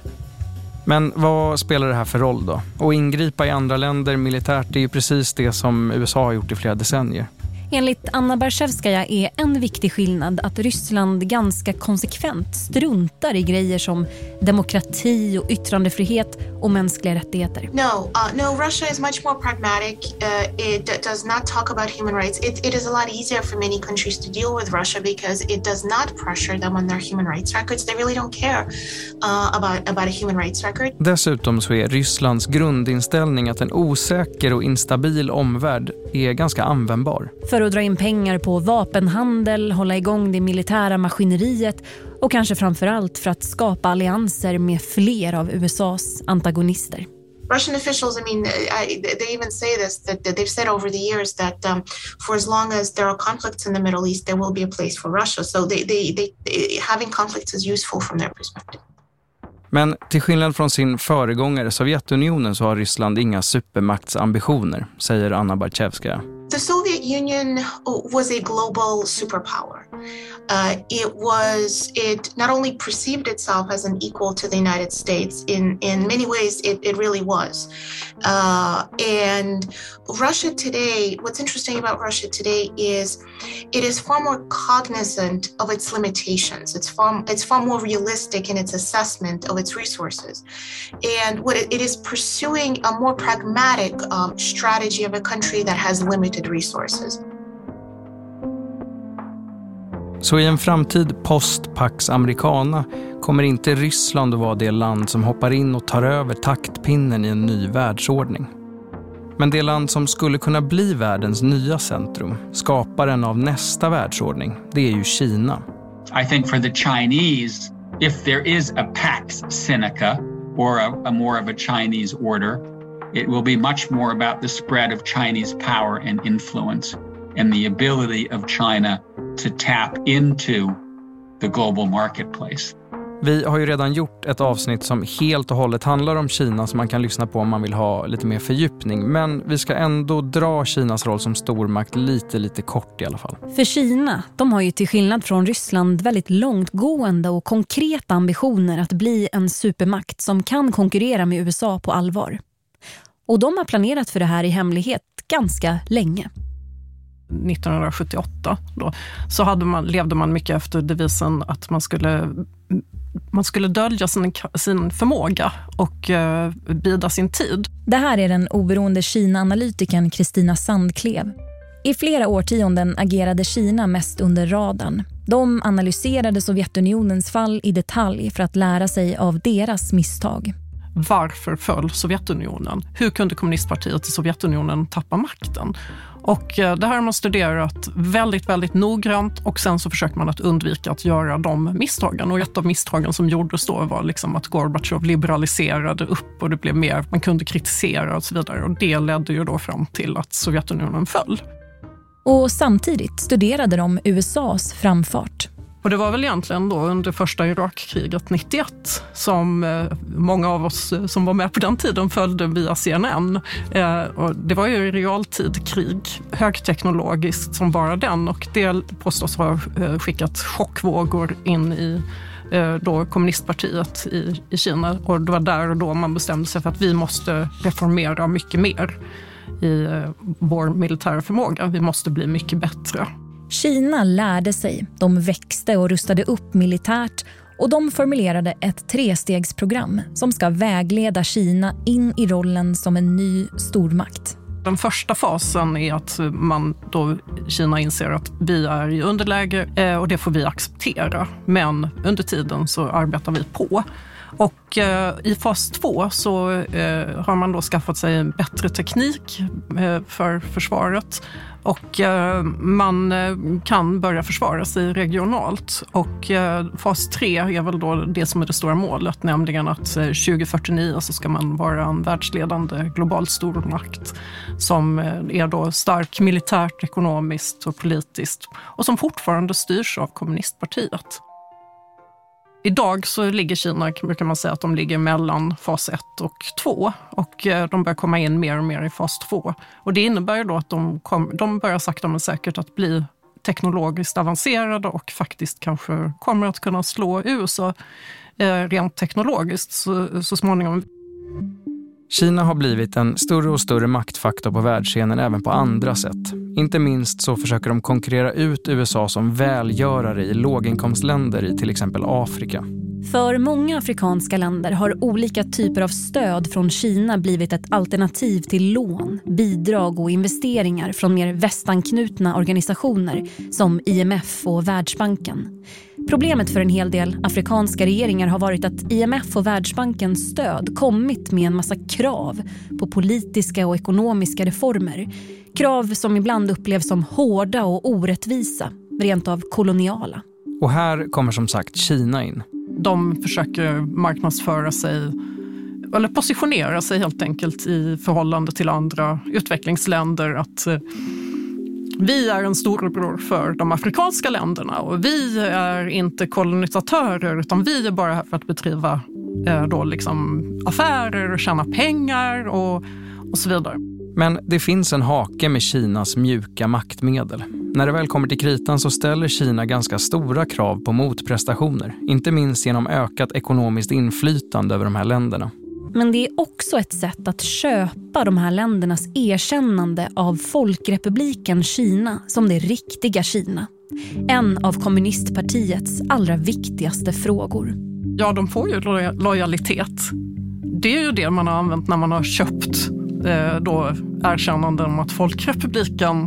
Men vad spelar det här för roll då? Och ingripa i andra länder militärt är ju precis det som USA har gjort i flera decennier. Enligt Anna Barszewskaja är en viktig skillnad att Ryssland ganska konsekvent struntar i grejer som demokrati och yttrandefrihet och mänskliga rättigheter. No, Russia is much more pragmatic. It does not talk about human rights. It is a lot easier for many countries to deal with Russia because it does not pressure them on their human rights records. They really don't care about a human rights record. Dessutom så är Rysslands grundinställning att en osäker och instabil omvärld är ganska användbar. För att dra in pengar på vapenhandel, hålla igång det militära maskineriet och kanske framförallt för att skapa allianser med fler av USAs antagonister. Russian officials, they even say this, that they've said over the years that for as long as there are conflicts in the Middle East, there will be a place for Russia. So they having conflicts is useful from their perspective. Men till skillnad från sin föregångare Sovjetunionen så har Ryssland inga supermaktsambitioner, säger Anna Barszewskaja. The Soviet Union was a global superpower. It not only perceived itself as an equal to the United States, in many ways it really was. And Russia today, what's interesting about Russia today is it is far more cognizant of its limitations. It's far more realistic in its assessment of its resources. And what it is pursuing a more pragmatic strategy of a country that has limited resources. Så i en framtid post-Pax Americana kommer inte Ryssland att vara det land som hoppar in och tar över taktpinnen i en ny världsordning. Men det land som skulle kunna bli världens nya centrum, skaparen av nästa världsordning, det är ju Kina. I think for the Chinese, if there is a Pax Sinica or a more of a Chinese order, it will be much more about the spread of Chinese power and influence and the ability of China to tap into the global marketplace. Vi har ju redan gjort ett avsnitt som helt och hållet handlar om Kina som man kan lyssna på om man vill ha lite mer fördjupning. Men vi ska ändå dra Kinas roll som stormakt lite kort i alla fall. För Kina, de har ju till skillnad från Ryssland väldigt långtgående och konkreta ambitioner att bli en supermakt som kan konkurrera med USA på allvar. Och de har planerat för det här i hemlighet ganska länge. 1978 då, så levde man mycket efter devisen att man skulle dölja sin förmåga och bida sin tid. Det här är den oberoende Kina-analytikern Kristina Sandklev. I flera årtionden agerade Kina mest under radarn. De analyserade Sovjetunionens fall i detalj för att lära sig av deras misstag. Varför föll Sovjetunionen? Hur kunde kommunistpartiet i Sovjetunionen tappa makten? Och det här har man studerat väldigt noggrant och sen så försöker man att undvika att göra de misstagen. Och ett av misstagen som gjordes då var liksom att Gorbachev liberaliserade upp och det blev mer, man kunde kritisera och så vidare. Och det ledde ju då fram till att Sovjetunionen föll. Och samtidigt studerade de USAs framfart. Och det var väl egentligen då under första Irakkriget 91 som många av oss som var med på den tiden följde via CNN. Och det var ju realtid krig, högteknologiskt som bara den. Och det påstås ha skickat chockvågor in i då kommunistpartiet i Kina. Och det var där och då man bestämde sig för att vi måste reformera mycket mer i vår militära förmåga. Vi måste bli mycket bättre. Kina lärde sig, de växte och rustade upp militärt och de formulerade ett 3-stegsprogram som ska vägleda Kina in i rollen som en ny stormakt. Den första fasen är att Kina inser att vi är i underläge och det får vi acceptera. Men under tiden så arbetar vi på. Och i fas 2 så har man då skaffat sig en bättre teknik för försvaret och man kan börja försvara sig regionalt. Och fas 3 är väl då det som är det stora målet, nämligen att 2049 så ska man vara en världsledande global stormakt som är då stark militärt, ekonomiskt och politiskt och som fortfarande styrs av kommunistpartiet. Idag så ligger Kina, kan man säga att de ligger mellan fas 1 och 2 och de börjar komma in mer och mer i fas 2. Och det innebär då att de börjar sakta men säkert att bli teknologiskt avancerade och faktiskt kanske kommer att kunna slå USA rent teknologiskt så småningom. Kina har blivit en större och större maktfaktor på världsscenen även på andra sätt. Inte minst så försöker de konkurrera ut USA som välgörare i låginkomstländer i till exempel Afrika. För många afrikanska länder har olika typer av stöd från Kina blivit ett alternativ till lån, bidrag och investeringar från mer västanknutna organisationer som IMF och Världsbanken. Problemet för en hel del afrikanska regeringar har varit att IMF och Världsbankens stöd kommit med en massa krav på politiska och ekonomiska reformer. Krav som ibland upplevs som hårda och orättvisa, rent av koloniala. Och här kommer som sagt Kina in. De försöker marknadsföra sig eller positionera sig helt enkelt i förhållande till andra utvecklingsländer att vi är en storebror för de afrikanska länderna och vi är inte kolonisatörer utan vi är bara här för att bedriva då liksom affärer och tjäna pengar och så vidare. Men det finns en hake med Kinas mjuka maktmedel. När det väl kommer till kritan så ställer Kina ganska stora krav på motprestationer, inte minst genom ökat ekonomiskt inflytande över de här länderna. Men det är också ett sätt att köpa de här ländernas erkännande av Folkrepubliken Kina som det riktiga Kina. En av kommunistpartiets allra viktigaste frågor. Ja, de får ju lojalitet. Det är ju det man har använt när man har köpt då erkännanden om att Folkrepubliken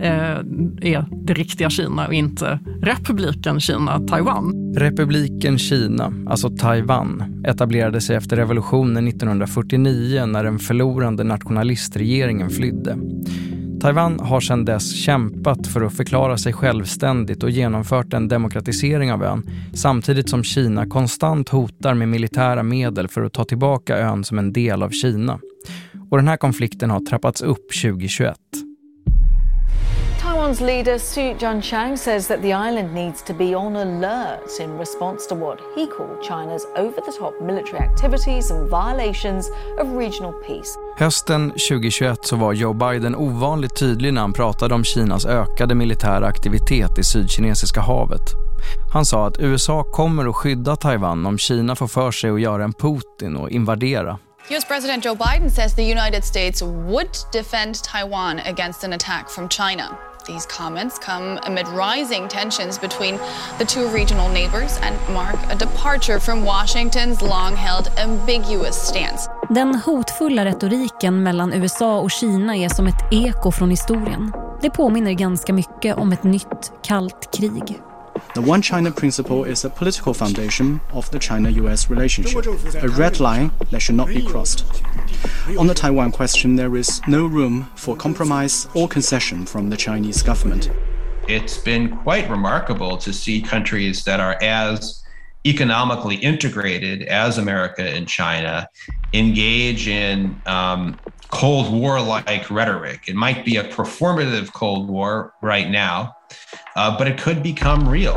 är det riktiga Kina och inte republiken Kina, Taiwan. Republiken Kina, alltså Taiwan, etablerade sig efter revolutionen 1949 när den förlorande nationalistregeringen flydde. Taiwan har sedan dess kämpat för att förklara sig självständigt och genomfört en demokratisering av ön, samtidigt som Kina konstant hotar med militära medel för att ta tillbaka ön som en del av Kina. Och den här konflikten har trappats upp 2021. Taiwan's leader Su Zhengchang says that the island needs to be on alert in response to what he called China's over-the-top military activities and violations of regional peace. Hösten 2021 så var Joe Biden ovanligt tydlig när han pratade om Kinas ökade militära aktivitet i Sydkinesiska havet. Han sa att USA kommer att skydda Taiwan om Kina får för sig att göra en Putin och invadera. US President Joe Biden says the United States would defend Taiwan against an attack from China. These comments come amid rising tensions between the two regional neighbors and mark a departure from Washingtons long-held ambiguous stance. Den hotfulla retoriken mellan USA och Kina är som ett eko från historien. Det påminner ganska mycket om ett nytt kallt krig. The One China principle is a political foundation of the China-US relationship, a red line that should not be crossed. On the Taiwan question, there is no room for compromise or concession from the Chinese government. It's been quite remarkable to see countries that are as economically integrated as America and China engage in Cold War-like rhetoric. It might be a performative Cold War right now, but it could become real.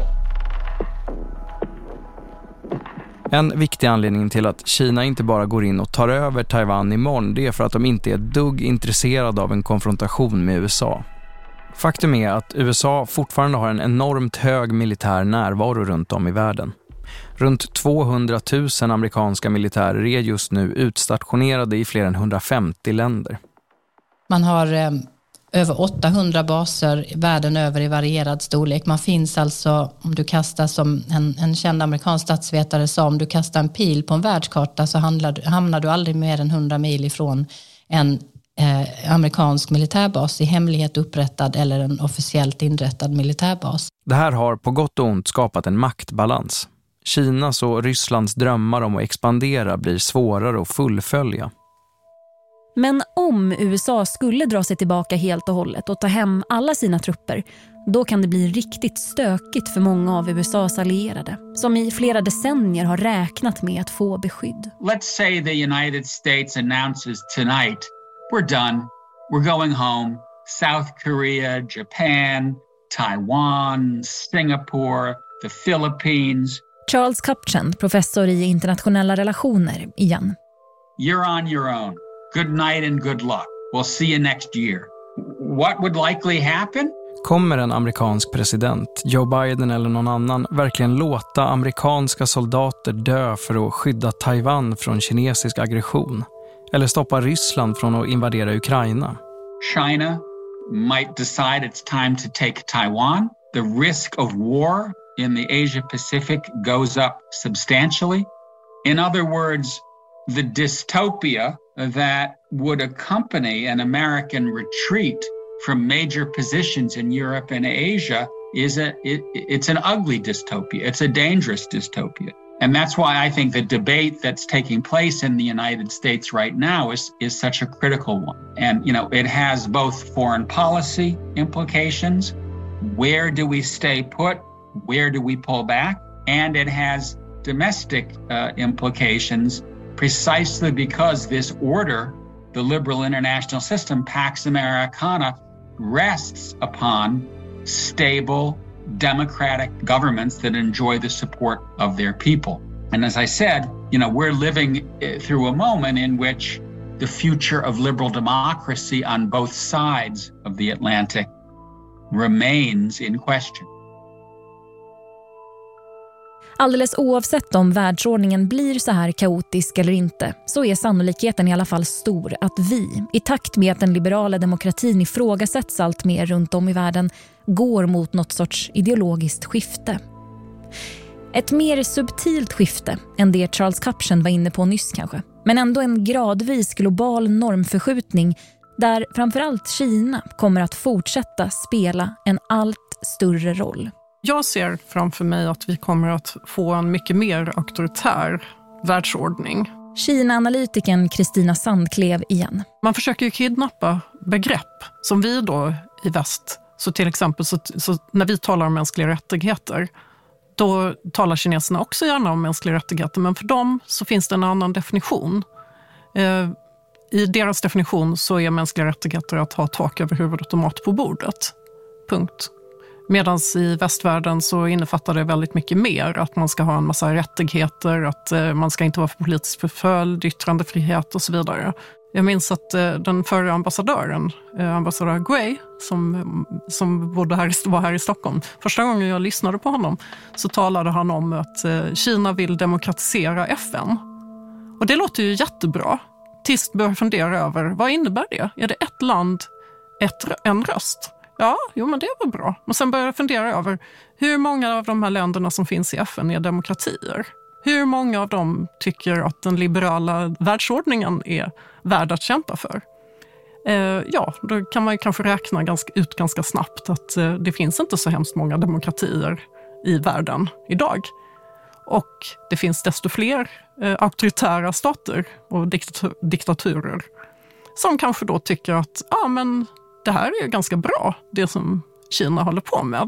En viktig anledning till att Kina inte bara går in och tar över Taiwan imorgon, det är för att de inte är dugg intresserade av en konfrontation med USA. Faktum är att USA fortfarande har en enormt hög militär närvaro runt om i världen. Runt 200 000 amerikanska militärer är just nu utstationerade i fler än 150 länder. Man har över 800 baser världen över i varierad storlek. Man finns alltså, om du kastar som en känd amerikansk statsvetare sa, om du kastar en pil på en världskarta så hamnar du aldrig mer än 100 mil ifrån en amerikansk militärbas i hemlighet upprättad eller en officiellt inrättad militärbas. Det här har på gott och ont skapat en maktbalans. Kinas och Rysslands drömmar om att expandera blir svårare att fullfölja. Men om USA skulle dra sig tillbaka helt och hållet och ta hem alla sina trupper, då kan det bli riktigt stökigt för många av USAs allierade, som i flera decennier har räknat med att få beskydd. Let's say the United States announces tonight, we're done, we're going home. South Korea, Japan, Taiwan, Singapore, the Philippines. Charles Kupchan, professor i internationella relationer, igen. You're on your own. Good night and good luck. We'll see you next year. What would likely happen? Kommer en amerikansk president, Joe Biden eller någon annan, verkligen låta amerikanska soldater dö för att skydda Taiwan från kinesisk aggression? Eller stoppa Ryssland från att invadera Ukraina? China might decide it's time to take Taiwan. The risk of war in the Asia Pacific goes up substantially. In other words, the dystopia that would accompany an American retreat from major positions in Europe and Asia it's an ugly dystopia. It's a dangerous dystopia. And that's why I think the debate that's taking place in the United States right now is such a critical one. And, it has both foreign policy implications. Where do we stay put? Where do we pull back? And it has domestic implications precisely because this order, the liberal international system, Pax Americana, rests upon stable democratic governments that enjoy the support of their people. And as I said, we're living through a moment in which the future of liberal democracy on both sides of the Atlantic remains in question. Alldeles oavsett om världsordningen blir så här kaotisk eller inte, så är sannolikheten i alla fall stor att vi, i takt med att den liberala demokratin ifrågasätts allt mer runt om i världen, går mot något sorts ideologiskt skifte. Ett mer subtilt skifte än det Charles Kupchan var inne på nyss kanske, men ändå en gradvis global normförskjutning där framförallt Kina kommer att fortsätta spela en allt större roll. Jag ser framför mig att vi kommer att få en mycket mer auktoritär världsordning. Kina-analytikern Kristina Sandklev igen. Man försöker ju kidnappa begrepp som vi då i väst. Så till exempel så när vi talar om mänskliga rättigheter, då talar kineserna också gärna om mänskliga rättigheter. Men för dem så finns det en annan definition. I deras definition så är mänskliga rättigheter att ha tak över huvudet och mat på bordet. Punkt. Medan i västvärlden så innefattar det väldigt mycket mer. Att man ska ha en massa rättigheter, att man ska inte vara politiskt förföljd, yttrandefrihet och så vidare. Jag minns att den förra ambassadören, ambassadör Gray, som var här i Stockholm. Första gången jag lyssnade på honom så talade han om att Kina vill demokratisera FN. Och det låter ju jättebra. Tills bör fundera över, vad innebär det? Är det ett land, en röst? Ja, men det var bra. Men sen börjar jag fundera över hur många av de här länderna som finns i FN är demokratier. Hur många av dem tycker att den liberala världsordningen är värd att kämpa för? Då kan man ju kanske räkna ganska snabbt att det finns inte så hemskt många demokratier i världen idag. Och det finns desto fler auktoritära stater och diktaturer som kanske då tycker att men det här är ju ganska bra, det som Kina håller på med.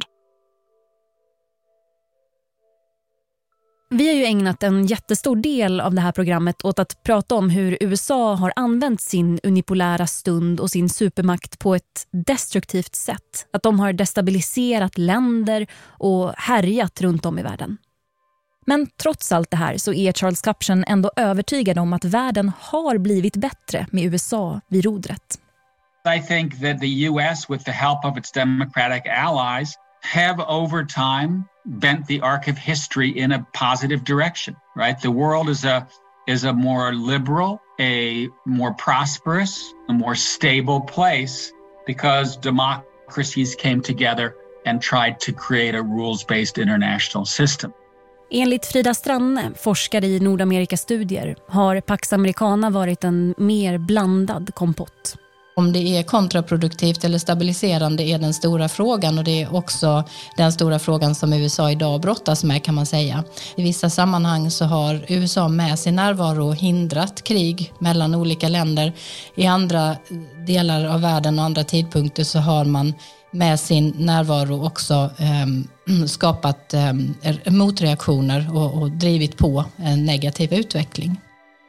Vi har ju ägnat en jättestor del av det här programmet åt att prata om hur USA har använt sin unipolära stund och sin supermakt på ett destruktivt sätt. Att de har destabiliserat länder och härjat runt om i världen. Men trots allt det här så är Charles Kupchan ändå övertygad om att världen har blivit bättre med USA vid rodret. I think that the US, with the help of its democratic allies, have over time bent the arc of history in a positive direction, right? The world is a more liberal, a more prosperous, a more stable place because democracies came together and tried to create a rules-based international system. Enligt Frida Stranne, forskare i Nordamerikastudier, har Pax Americana varit en mer blandad kompott. Om det är kontraproduktivt eller stabiliserande är den stora frågan, och det är också den stora frågan som USA idag brottas med, kan man säga. I vissa sammanhang så har USA med sin närvaro hindrat krig mellan olika länder. I andra delar av världen och andra tidpunkter så har man med sin närvaro också skapat motreaktioner och drivit på en negativ utveckling.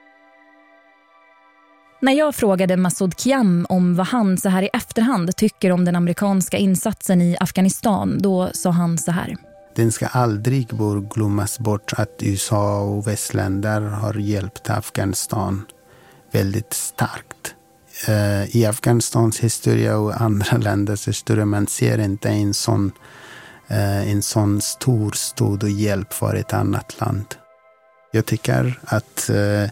När jag frågade Masoud Kiam om vad han så här i efterhand tycker om den amerikanska insatsen i Afghanistan, då sa han så här. Den ska aldrig glömmas bort att USA och västländer har hjälpt Afghanistan väldigt starkt. I Afghanistans historia och andra länders historia man ser inte en sån stor stöd och hjälp för ett annat land. Jag tycker att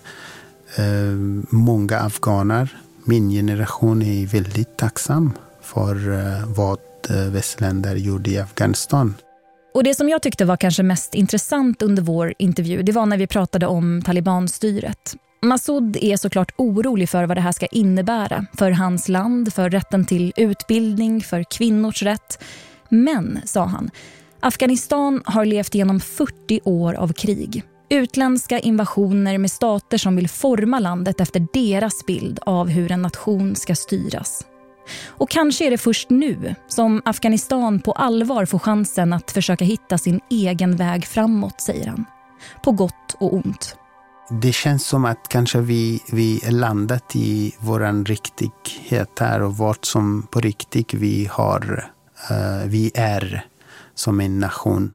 många afghaner, min generation, är väldigt tacksam för vad västländer gjorde i Afghanistan. Och det som jag tyckte var kanske mest intressant under vår intervju, det var när vi pratade om Talibanstyret. Masoud är såklart orolig för vad det här ska innebära för hans land, för rätten till utbildning, för kvinnors rätt. Men, sa han, Afghanistan har levt igenom 40 år av krig. Utländska invasioner med stater som vill forma landet efter deras bild av hur en nation ska styras. Och kanske är det först nu som Afghanistan på allvar får chansen att försöka hitta sin egen väg framåt, säger han. På gott och ont. Det känns som att kanske vi är landat i våran riktighet här och vart som på riktigt vi är som en nation.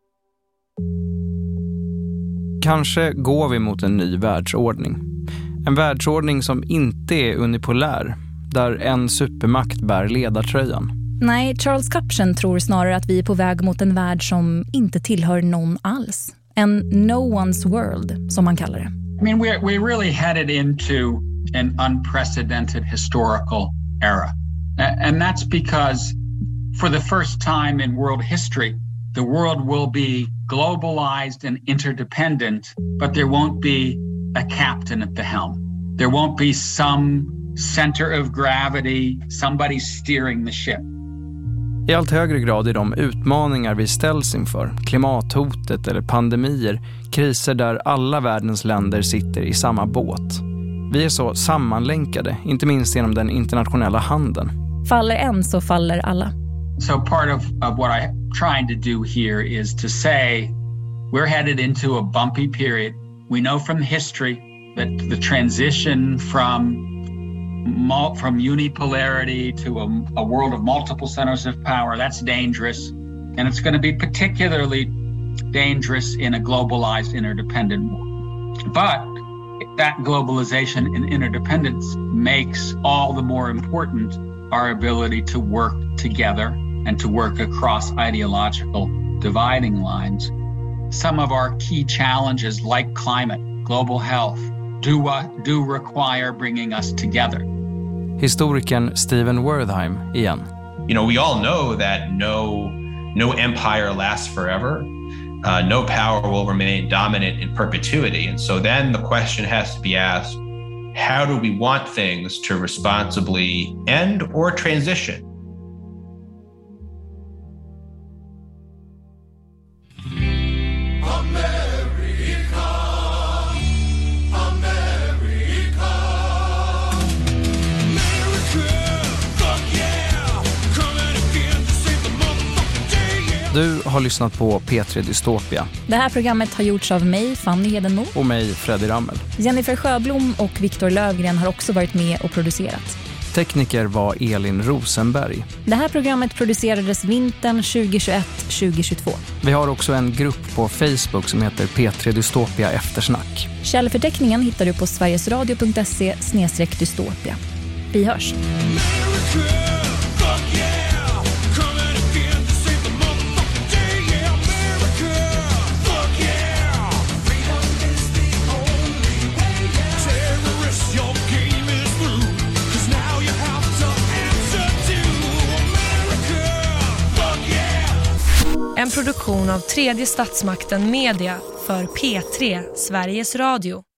Kanske går vi mot en ny världsordning. En världsordning som inte är unipolär, där en supermakt bär ledartröjan. Nej, Charles Kupchan tror snarare att vi är på väg mot en värld som inte tillhör någon alls. En no one's world, som man kallar det. I mean, we're really headed into an unprecedented historical era. And that's because for the first time in world history, the world will be globalized and interdependent, but there won't be a captain at the helm. There won't be some center of gravity, somebody steering the ship. I allt högre grad är de utmaningar vi ställs inför, klimathotet eller pandemier, kriser där alla världens länder sitter i samma båt. Vi är så sammanlänkade, inte minst genom den internationella handeln. Faller en så faller alla. So part of what I'm trying to do here is to say we're headed into a bumpy period. We know from history that the transition from unipolarity to a world of multiple centers of power, that's dangerous. And it's going to be particularly dangerous in a globalized, interdependent world. But that globalization and interdependence makes all the more important our ability to work together and to work across ideological dividing lines. Some of our key challenges like climate, global health, do require bringing us together. Historikern Steven Wertheim igen. You know, we all know that no empire lasts forever. No power will remain dominant in perpetuity. And so then the question has to be asked, how do we want things to responsibly end or transition? Du har lyssnat på P3 Dystopia. Det här programmet har gjorts av mig, Fanny Hedenmo. Och mig, Freddy Rammel. Jennifer Sjöblom och Viktor Lövgren har också varit med och producerat. Tekniker var Elin Rosenberg. Det här programmet producerades vintern 2021-2022. Vi har också en grupp på Facebook som heter P3 Dystopia Eftersnack. Källförteckningen hittar du på sverigesradio.se/dystopia. Vi hörs! En produktion av Tredje statsmakten Media för P3 Sveriges Radio.